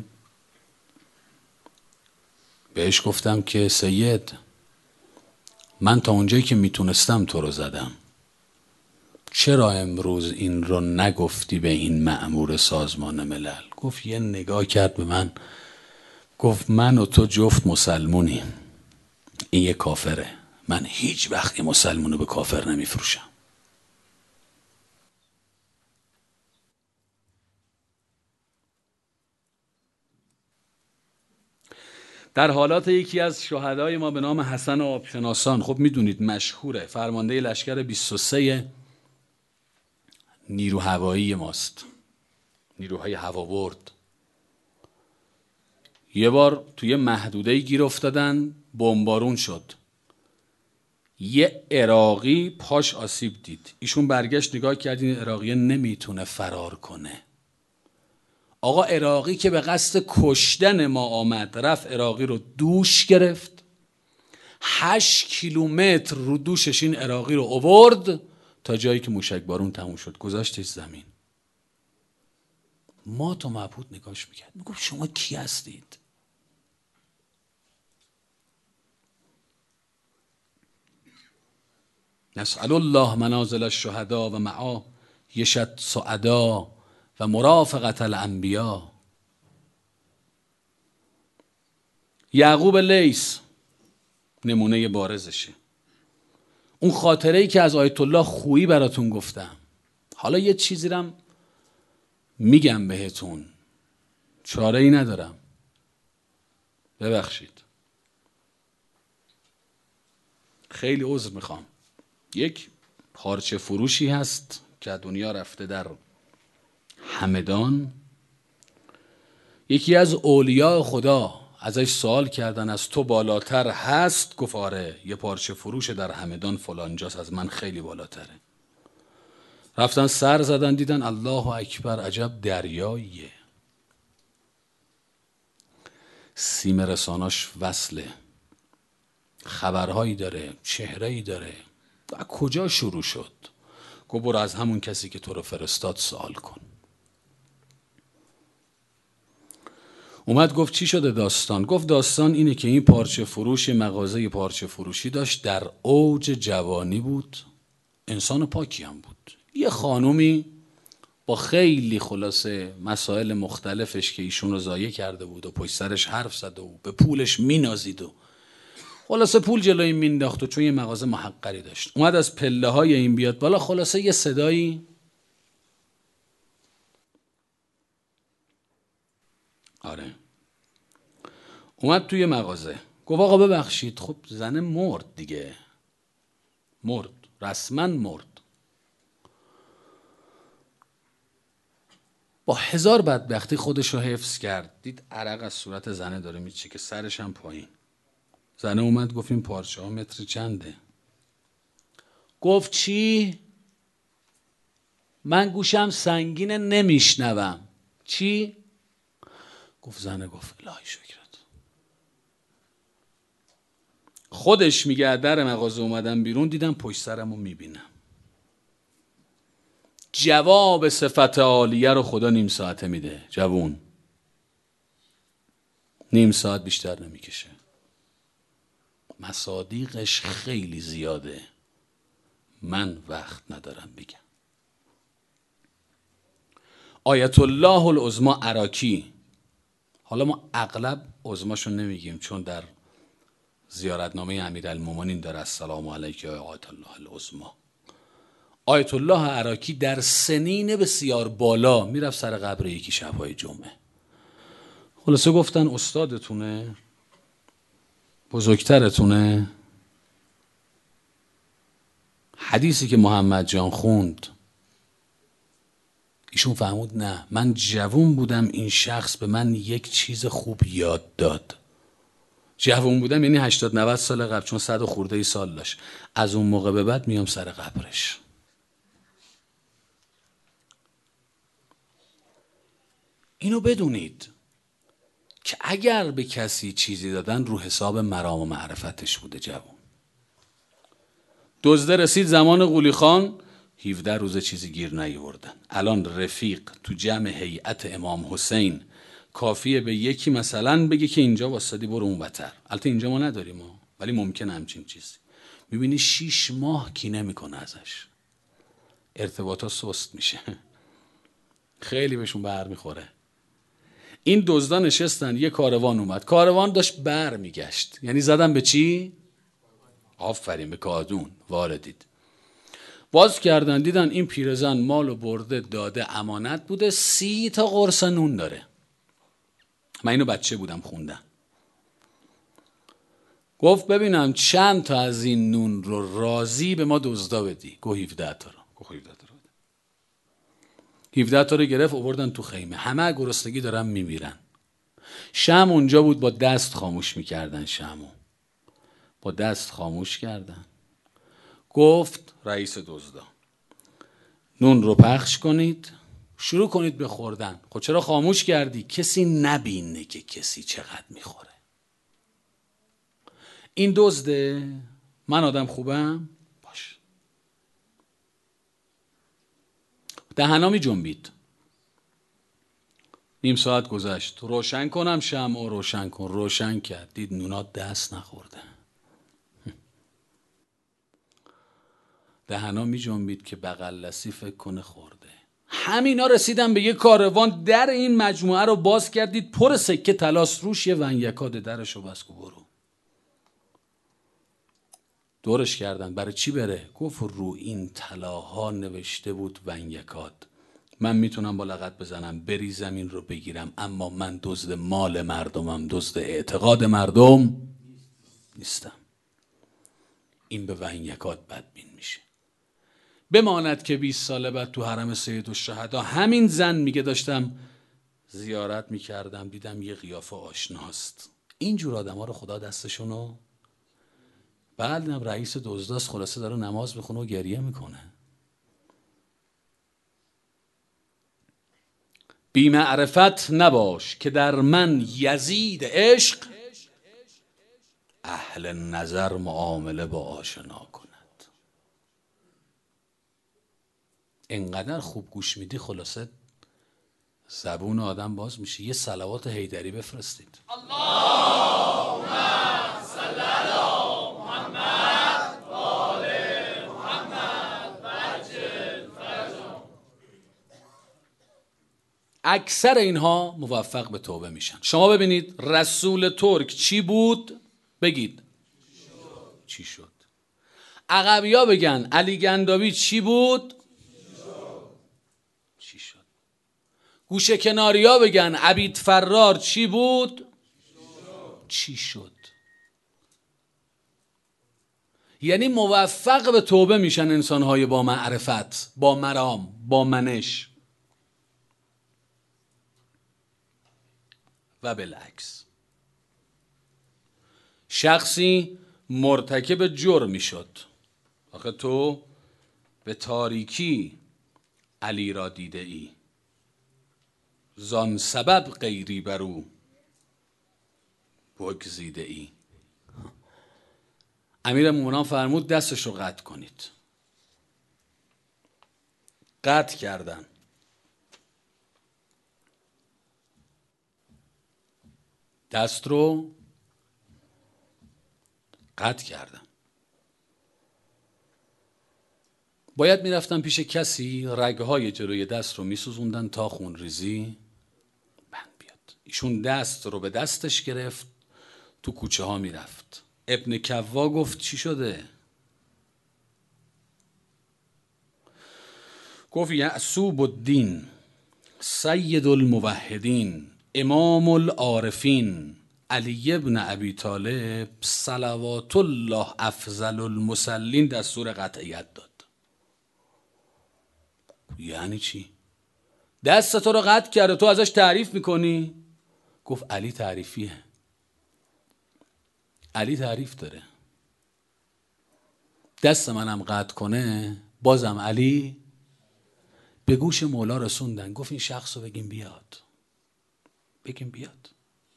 بهش گفتم که سید من تا اونجایی که میتونستم تو رو زدم، چرا امروز این رو نگفتی به این مأمور سازمان ملل؟ گفت یه نگاه کرد به من، گفت من و تو جفت مسلمونی، این یه کافره، من هیچ وقت یه مسلمونو به کافر نمیفروشم. در حالات یکی از شهدای ما به نام حسن آبشناسان، خب میدونید مشهوره، فرمانده لشکر بیست و سه نیرو هوایی ماست، نیروهای هوابرد. یه بار توی محدوده گیر افتادن، بمبارون شد، یه عراقی پاش آسیب دید، ایشون برگشت نگاه کرد این عراقی نمیتونه فرار کنه. آقا عراقی که به قصد کشتن ما آمد، رفت عراقی رو دوش گرفت، هشت کیلومتر رو دوشش این عراقی رو آورد تا جایی که موشک بارون تموم شد، گذاشتش زمین. ما تو مبهوت نگاش میکرد، میگفت شما کی هستید؟ نسأل الله منازل الشهدا و معایشة سعدا و مرافقة الانبیا. یعقوب لیث نمونه بارزشه. اون خاطره‌ای که از آیت الله خویی براتون گفتم، حالا یه چیزی رم میگم بهتون، چاره ای ندارم، ببخشید، خیلی عذر میخوام. یک پارچه فروشی هست که دنیا رفته در همدان، یکی از اولیاء خدا ازش سوال کردن از تو بالاتر هست؟ گفت آره، یه پارچه فروش در همدان فلانجاست، از من خیلی بالاتره. رفتن سر زدن، دیدن الله اکبر، عجب دریاییه. سیم رساناش وصله، خبرهایی داره، چهره‌ای داره. و کجا شروع شد؟ گفت برو از همون کسی که تو رو فرستاد سوال کن. اومد گفت چی شده داستان؟ گفت داستان اینه که این پارچه فروش مغازه پارچه فروشی داشت، در اوج جوانی بود، انسان پاکی هم بود. یه خانومی با خیلی خلاصه مسائل مختلفش که ایشون رو ضایع کرده بود و پشت سرش حرف زد و به پولش مینازید و خلاصه پول جلوی مینداخت و چون یه مغازه محقری داشت، اومد از پله های این بیاد بالا، خلاصه یه صدایی آره اومد توی مغازه، گفت آقا ببخشید، خب زنه مرد دیگه، مرد، رسما مرد. با هزار بدبختی خودش رو حفظ کرد، دید عرق از صورت زنه داره میچه که سرش هم پایین. زنه اومد گفت این پارچه ها متر چنده؟ گفت چی؟ من گوشم سنگینه نمیشنوم. چی؟ گفت زنه گفت الهی شکرت، خودش میگه در مغازه اومدم بیرون دیدم پشت سرمو میبینم. جواب صفت عالیه رو خدا نیم ساعته میده. جوون نیم ساعت بیشتر نمیکشه. مصادیقش خیلی زیاده، من وقت ندارم بگم. آیت الله العظمی عراکی، حالا ما اغلب عظماشو نمیگیم چون در زیارتنامه امیرالمومنین داره السلام علیک یا آیت الله العظمی. آیت الله عراکی در سنین بسیار بالا میرفت سر قبر یکی شبهای جمعه. خلاصه گفتن استادتونه، بزرگترتونه. حدیثی که محمد جان خوند، ایشون فهمود نه، من جوون بودم این شخص به من یک چیز خوب یاد داد. جوون بودم یعنی هشتاد نود سال قبل، چون صد و خورده ای سال داشت. از اون موقع به بعد میام سر قبرش. اینو بدونید که اگر به کسی چیزی دادن رو حساب مرام و معرفتش بوده. جوون دزده رسید زمان قولی خان، هفده روز چیزی گیر نیاوردن. الان رفیق تو جمع هیئت امام حسین کافیه به یکی مثلا بگه که اینجا واسطی برو اون بتر. البته اینجا ما نداریم ما، ولی ممکنه همچین چیزی. میبینی شیش ماه کی نمیکنه ازش، ارتباطا سست میشه، خیلی بهشون بر میخوره. این دزدا نشستن، یه کاروان اومد، کاروان داشت بر میگشت، یعنی زدن به چی؟ آفرین، به کادون. واردید باز کردن دیدن این پیرزن مالو برده داده، امانت بوده، سی تا قرص نون داره. من اینو بچه بودم خوندم. گفت ببینم چند تا از این نون رو راضی به ما دزدا بدی. گفت هفده تا رو. گفت هفده تا رو. هفده تا رو گرفت آوردن تو خیمه. همه گرسنگی دارن میمیرن. شمع اونجا بود، با دست خاموش میکردن. شمعو با دست خاموش کردن. گفت رئیس دزدا نون رو پخش کنید، شروع کنید به خوردن. خب چرا خاموش کردی؟ کسی نبینه که کسی چقدر میخوره. این دزده، من آدم خوبم باش. دهنا می جنبید. نیم ساعت گذشت. روشن کنم شمع، روشن کن. روشن کرد، دید نونا دست نخورده. دهنا می جنبید که بغل دستی فکر کنه خورده. همینا رسیدن به یه کاروان، در این مجموعه رو باز کردید، پر سکه طلاست روش. یه ونیکاد درشو بس کو برو. دورش کردن. برای چی بره؟ گفت رو این طلاها نوشته بود ونیکاد. من میتونم با لغت بزنم بریزم این رو بگیرم، اما من دزد مال مردمم، دزد اعتقاد مردم نیستم. این به ونیکاد بدبین میشه. بماند که بیست سال بعد تو حرم سیدالشهدا همین زن میگه داشتم زیارت میکردم دیدم یه قیافه آشناست. اینجور آدم ها رو خدا دستشونو. بعد دیدم رئیس دزداست، خلاصه داره نماز میخونه و گریه میکنه. بی معرفت نباش که در من یزید عشق، اهل نظر معامله با آشنا کند. اینقدر خوب گوش میدی خلاصه زبون آدم باز میشه. یه صلوات حیدری بفرستید. اللهم صل علی محمد و آل محمد و عجل فرجهم. اکثر اینها موفق به توبه میشن. شما ببینید رسول ترک چی بود؟ بگید چی شد. عقبیا بگن علی گنداوی چی بود؟ چی شد. گوشه کناریا بگن عبید فرار چی بود؟ چی شد. یعنی موفق به توبه میشن انسانهای با معرفت، با مرام، با منش. و بالعکس شخصی مرتکب جرمی شد. آخه تو به تاریکی علی را دیده ای، زان سبب غیری برو بگزیده ای. امیرالمومنین فرمود دستش رو قطع کنید. قطع کردن. دست رو قطع کردن. باید میرفتن پیش کسی رگهای جلوی دست رو میسوزوندن تا خون ریزی بند بیاد. ایشون دست رو به دستش گرفت، تو کوچه ها میرفت. ابن کوا گفت چی شده؟ گفت یعصوب الدین سید الموحدین امام العارفین علی ابن ابی طالب صلوات الله افضل المصلین دستور قطعیت داد. یعنی چی؟ دست تو رو قطع کرده، تو ازش تعریف میکنی؟ گفت علی تعریفیه. علی تعریف داره. دست منم قطع کنه بازم علی. به گوش مولا رسوندن. گفت این شخص رو بگیم بیاد. بگیم بیاد.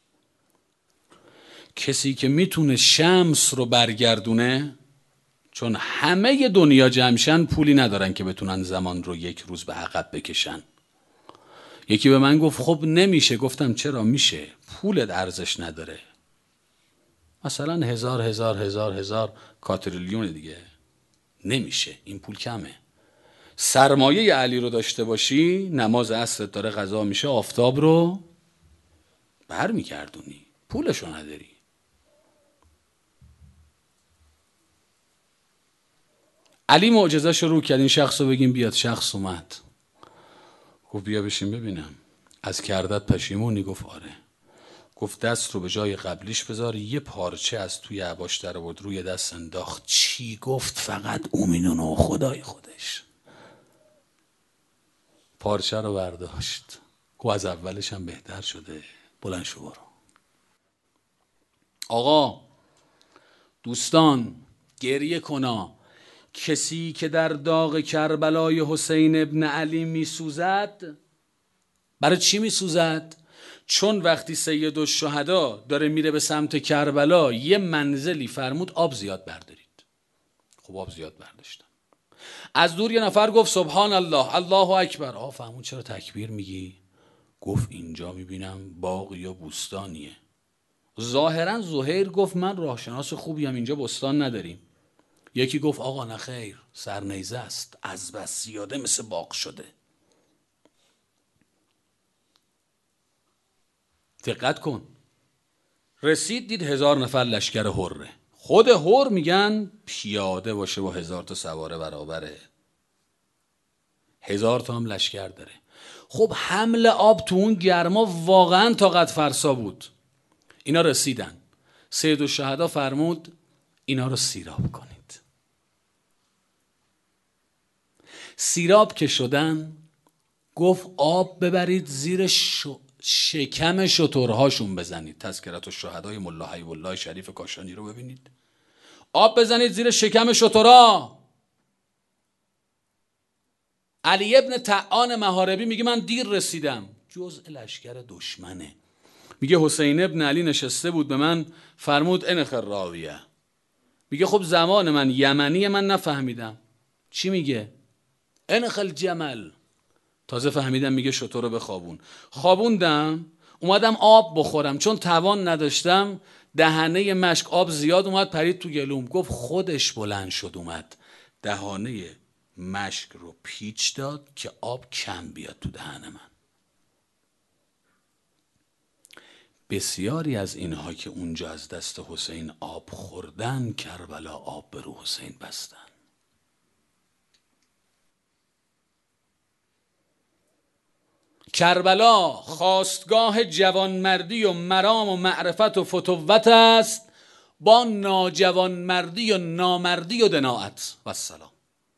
کسی که میتونه شمس رو برگردونه، چون همه دنیا جمشن پولی ندارن که بتونن زمان رو یک روز به عقب بکشن. یکی به من گفت خب نمیشه. گفتم چرا میشه؟ پولت ارزش نداره. مثلا هزار هزار هزار هزار کاتریلیون دیگه. نمیشه، این پول کمه. سرمایه علی رو داشته باشی، نماز عصر داره قضا میشه، آفتاب رو بر میگردونی، پولشو نداری. علی معجزه شروع کرد. این شخص رو بگیم بیاد. شخص اومد. گفت بیا بشین ببینم. از کردت پشیمونی؟ گفت آره. گفت دست رو به جای قبلیش بذار. یه پارچه از توی عباش در آورد روی دست انداخت. چی گفت فقط او میدونه، خدای خودش. پارچه رو برداشت. گفت از اولش هم بهتر شده. بلند شو برو. آقا دوستان گریه کنا. کسی که در داغ کربلای حسین ابن علی میسوزد، برای چی میسوزد؟ چون وقتی سید الشهدا داره میره به سمت کربلا یه منزلی فرمود آب زیاد بردارید. خب آب زیاد برداشتن. از دور یه نفر گفت سبحان الله الله اکبر. آه فرمود چرا تکبیر میگی؟ گفت اینجا میبینم باغ یا بوستانیه. ظاهرا زهیر گفت من راهشناس خوبیم، اینجا بستان نداریم. یکی گفت آقا نه خیر، سرنیزه است، از بس زیاده مثل باغ شده. دقت کن. رسید دید هزار نفر لشکر حره. خود حر میگن پیاده باشه با هزار تا سواره برابره. هزار تا هم لشکر داره. خب حمل آب تو اون گرما واقعا طاقت فرسا بود. اینا رسیدن. سید الشهدا فرمود اینا رو سیراب کنید. سیراب که شدن گفت آب ببرید زیر شو شکم شترهاشون بزنید. تذکرت الشهدای ملا حبیب الله شریف کاشانی رو ببینید. آب بزنید زیر شکم شترها. علی ابن طعان محاربی میگه من دیر رسیدم. جزء لشکر دشمنه. میگه حسین ابن علی نشسته بود به من فرمود انخ راویه. میگه خب زمان من یمنی، من نفهمیدم چی میگه. انخ الجمل. تازه فهمیدم میگه شتر رو بخوابون. خوابوندم اومدم آب بخورم، چون توان نداشتم دهنه مشک آب زیاد اومد پرید تو گلوم. گفت خودش بلند شد اومد دهانه مشک رو پیچ داد که آب کم بیاد تو دهن من. بسیاری از اینها که اونجا از دست حسین آب خوردن کربلا آب به رو حسین بستن. کربلا خواستگاه جوانمردی و مرام و معرفت و فتوت است با ناجوانمردی و نامردی و دناعت و السلام.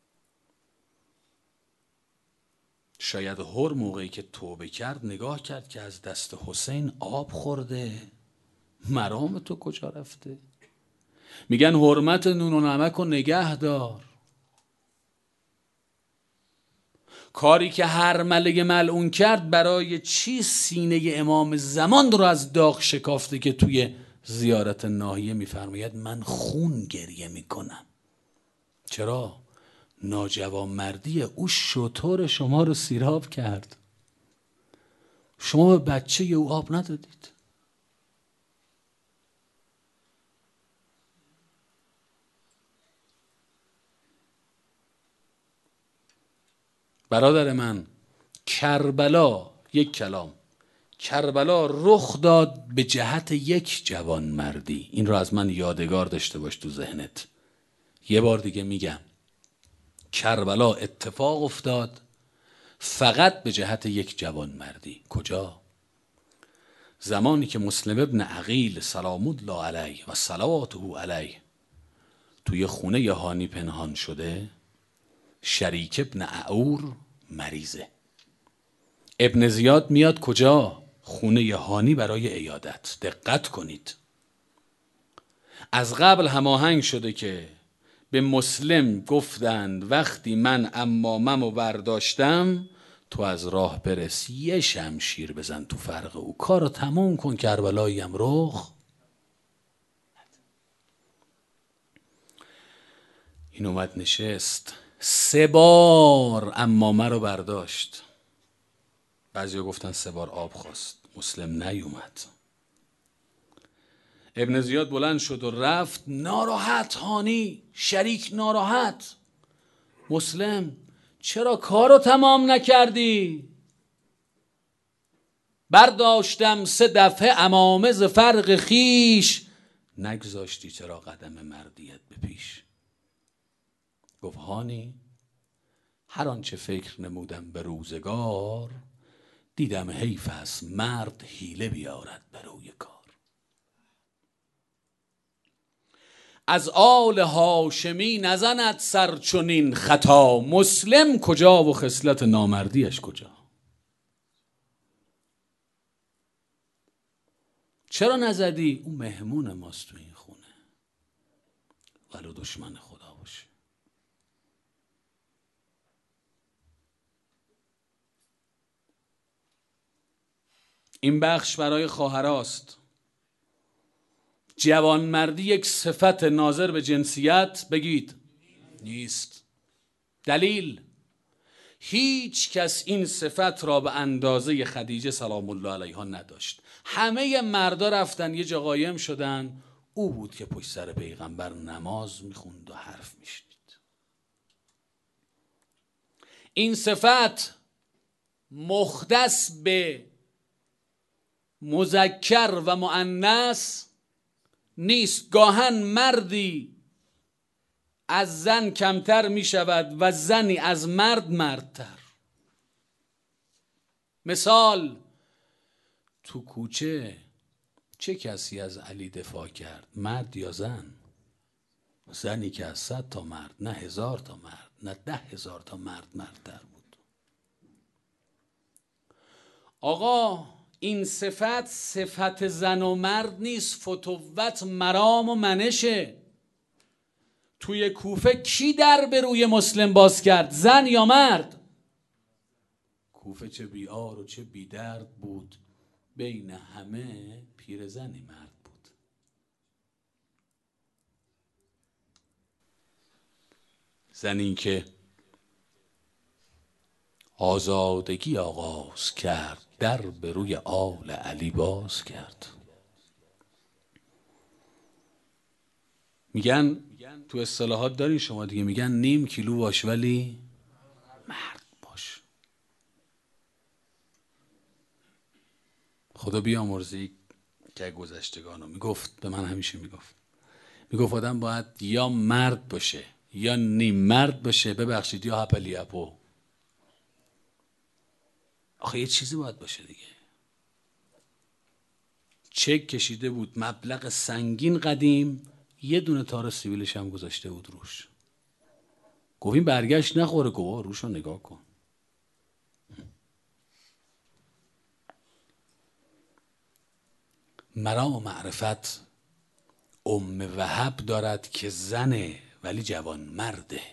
شاید هر موقعی که توبه کرد نگاه کرد که از دست حسین آب خورده، مرام تو کجا رفته؟ میگن حرمت نون و نمک و نگه دار. کاری که هر ملک ملعون کرد برای چی سینه امام زمان رو از داغ شکافته که توی زیارت ناحیه میفرماید من خون گریه میکنم. چرا؟ ناجوانمردی او شتر شما رو سیراب کرد، شما به بچه او آب ندادید. برادر من، کربلا، یک کلام، کربلا رخ داد به جهت یک جوان مردی. این رو از من یادگار داشته باش تو ذهنت. یه بار دیگه میگم، کربلا اتفاق افتاد فقط به جهت یک جوان مردی. کجا؟ زمانی که مسلم ابن عقیل سلام الله علیه و صلواته علیه توی خونه هانی پنهان شده، شریک ابن اعور مریضه. ابن زیاد میاد کجا؟ خونه هانی برای عیادت. دقت کنید، از قبل هماهنگ شده که به مسلم گفتند وقتی من عماممو برداشتم تو از راه برس یه شمشیر بزن تو فرق او، کارو تموم کن، کربلاییم رخ. این اومد نشست، سه بار عمامه رو برداشت. بعضیا گفتن سه بار آب خواست، مسلم نیومد. ابن زیاد بلند شد و رفت، ناراحت هانی، شریک ناراحت. مسلم چرا کارو تمام نکردی؟ برداشتم سه دفعه عمامه ز فرق خیش، نگذاشتی چرا قدم مردیت به پیش. گفت هانی هر آنچه فکر نمودم به روزگار، دیدم حیف است مرد حیله بیارد به روی کار. از آل هاشمی نزند سر چنین خطا، مسلم کجا و خصلت نامردیش کجا؟ چرا نزدی؟ او مهمون ماست تو این خونه، ولو دشمن خدا باشه. این بخش برای خواهراست. جوانمردی یک صفت ناظر به جنسیت بگید نیست. دلیل، هیچ کس این صفت را به اندازه خدیجه سلام الله علیها نداشت. همه مردا رفتن یه جا قایم شدن، او بود که پشت سر پیغمبر نماز میخوند و حرف میشنید. این صفت مختص به مذکر و مؤنث نیست. گاهن مردی از زن کمتر می شود و زنی از مرد مردتر. مثال، تو کوچه چه کسی از علی دفاع کرد؟ مرد یا زن؟ زنی که از صد تا مرد، نه هزار تا مرد، نه ده هزار تا مرد مردتر بود. آقا این صفت صفت زن و مرد نیست، فتوت مرام و منشه. توی کوفه کی در به روی مسلم باز کرد؟ زن یا مرد؟ کوفه چه بیار و چه بیدرد بود، بین همه پیرزنی مرد بود. زنی که آزادگی آغاز کرد، در به روی آل علی باز کرد. میگن تو اصطلاحات دارین شما دیگه، میگن نیم کیلو باش ولی مرد باش. خدا بیامرزی که گذشتگانو میگفت، به من همیشه میگفت میگفت آدم باید یا مرد باشه یا نیم مرد باشه، ببخشید یا هپلی اپو. آخه یه چیزی باید باشه دیگه. چک کشیده بود مبلغ سنگین قدیم، یه دونه تار سیبیلش هم گذاشته بود روش. گفتیم برگشت نخوره، گوه روش رو نگاه کن. مرام و معرفت ام وهب دارد که زنه ولی جوان مرده.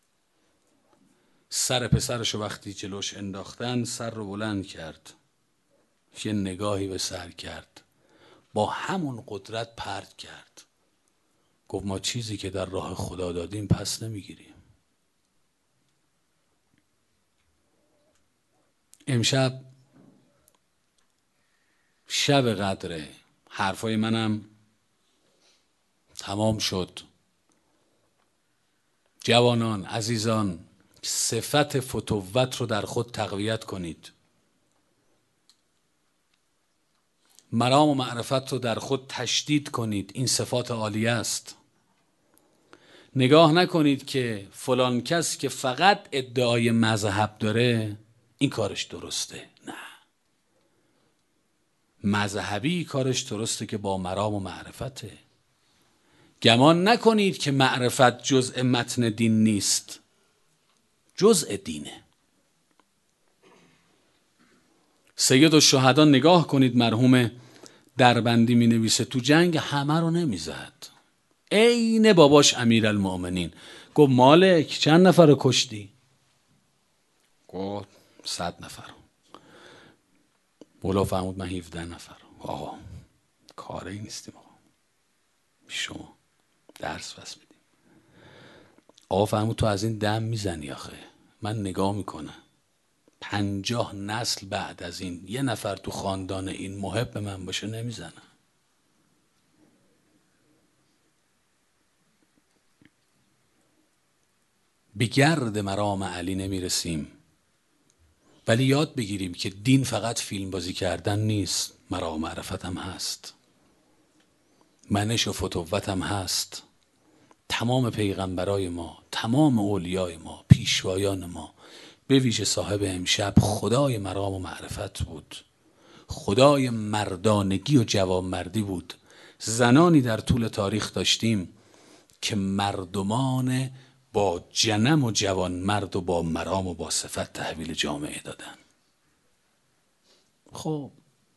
سر پسرشو وقتی جلوش انداختن، سر رو بلند کرد، یه نگاهی به سر کرد، با همون قدرت پرت کرد. گفت ما چیزی که در راه خدا دادیم پس نمیگیریم. امشب شب قدره، حرفای منم تمام شد. جوانان عزیزان، صفت فتوت رو در خود تقویت کنید. مرام و معرفت رو در خود تشدید کنید. این صفات عالیه است. نگاه نکنید که فلان کس که فقط ادعای مذهب داره این کارش درسته. نه، مذهبی کارش درسته که با مرام و معرفته. گمان نکنید که معرفت جزء متن دین نیست، جزء دینه. سید الشهدا نگاه کنید، مرحوم دربندی می نویسه تو جنگ همه رو نمی زد. عین باباش امیرالمؤمنین. گفت مالک چند نفر رو کشتی؟ گفت صد نفر. مولا فرمود من هفده نفر. آقا کاری نیستیم آقا، شما درس بس میدیم. آقا فرمود تو از این دم میزنی آخه. من نگاه میکنم پنجاه نسل بعد از این یه نفر تو خاندان این محب من باشه نمیزنم. به گرد مرام علی نمیرسیم، ولی یاد بگیریم که دین فقط فیلم بازی کردن نیست، مرام معرفت هم هست، منش و فتوت هم هست. تمام پیغمبرای ما، تمام اولیای ما، پیشوایان ما، به ویژه صاحب امشب، خدای مرام و معرفت بود. خدای مردانگی و جوانمردی بود. زنانی در طول تاریخ داشتیم که مردمان با جنم و جوانمرد و با مرام و با صفت تحویل جامعه دادن. خب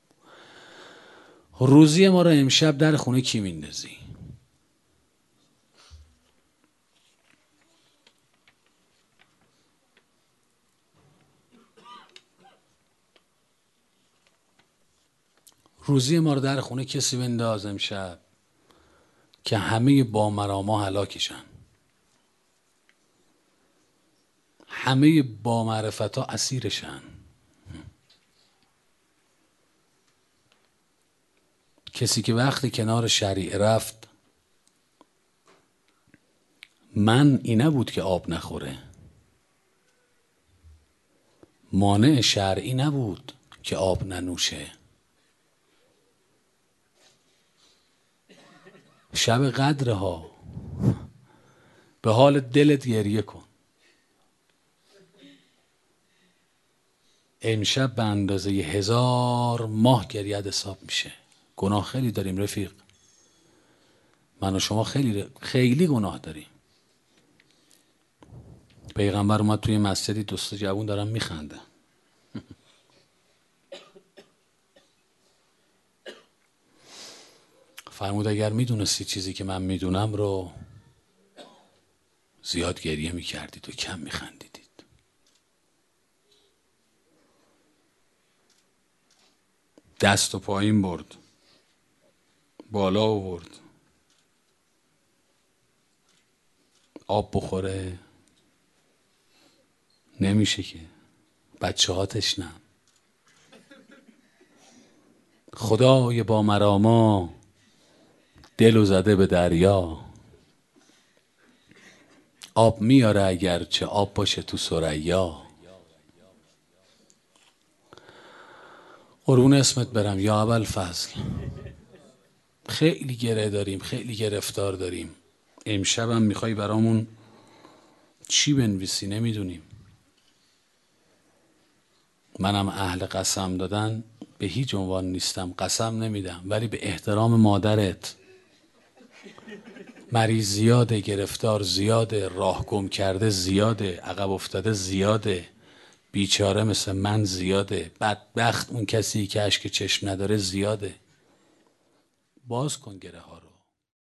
روزی ما رو امشب در خونه کی میندازی؟ روزی ما رو در خونه کسی بنداز امشب که همه با مراما هلاکشن، همه با معرفت ها اسیرشن. کسی که وقتی کنار شریعه رفت من اینه بود که آب نخوره، مانع شرعی نبود که آب ننوشه. شب قدرها به حال دلت گریه کن. امشب به اندازه هزار ماه گریت حساب میشه. گناه خیلی داریم رفیق، من و شما خیلی خیلی گناه داریم. پیغمبر اومد توی مسجدی، دوست جوون دارن میخنده. فرمود اگر میدونستی چیزی که من میدونم رو زیاد گریه میکردید و کم میخندیدید. دست و پایین برد، بالا آورد، آب بخوره نمیشه که، بچه ها تشنم. خدای با مراما دل و زده به دریا، آب میاره اگر چه آب باشه تو ثریا. قربون اسمت برم یا ابوالفضل. خیلی گره داریم، خیلی گرفتار داریم. امشبم میخوای برامون چی بنویسی نمیدونیم. منم اهل قسم دادن به هیچ عنوان نیستم، قسم نمیدم، ولی به احترام مادرت. مریض زیاده، گرفتار زیاده، راه گم کرده زیاده، عقب افتاده زیاده، بیچاره مثل من زیاده، بدبخت اون کسی که اشک چشم نداره زیاده. باز کن گره ها رو.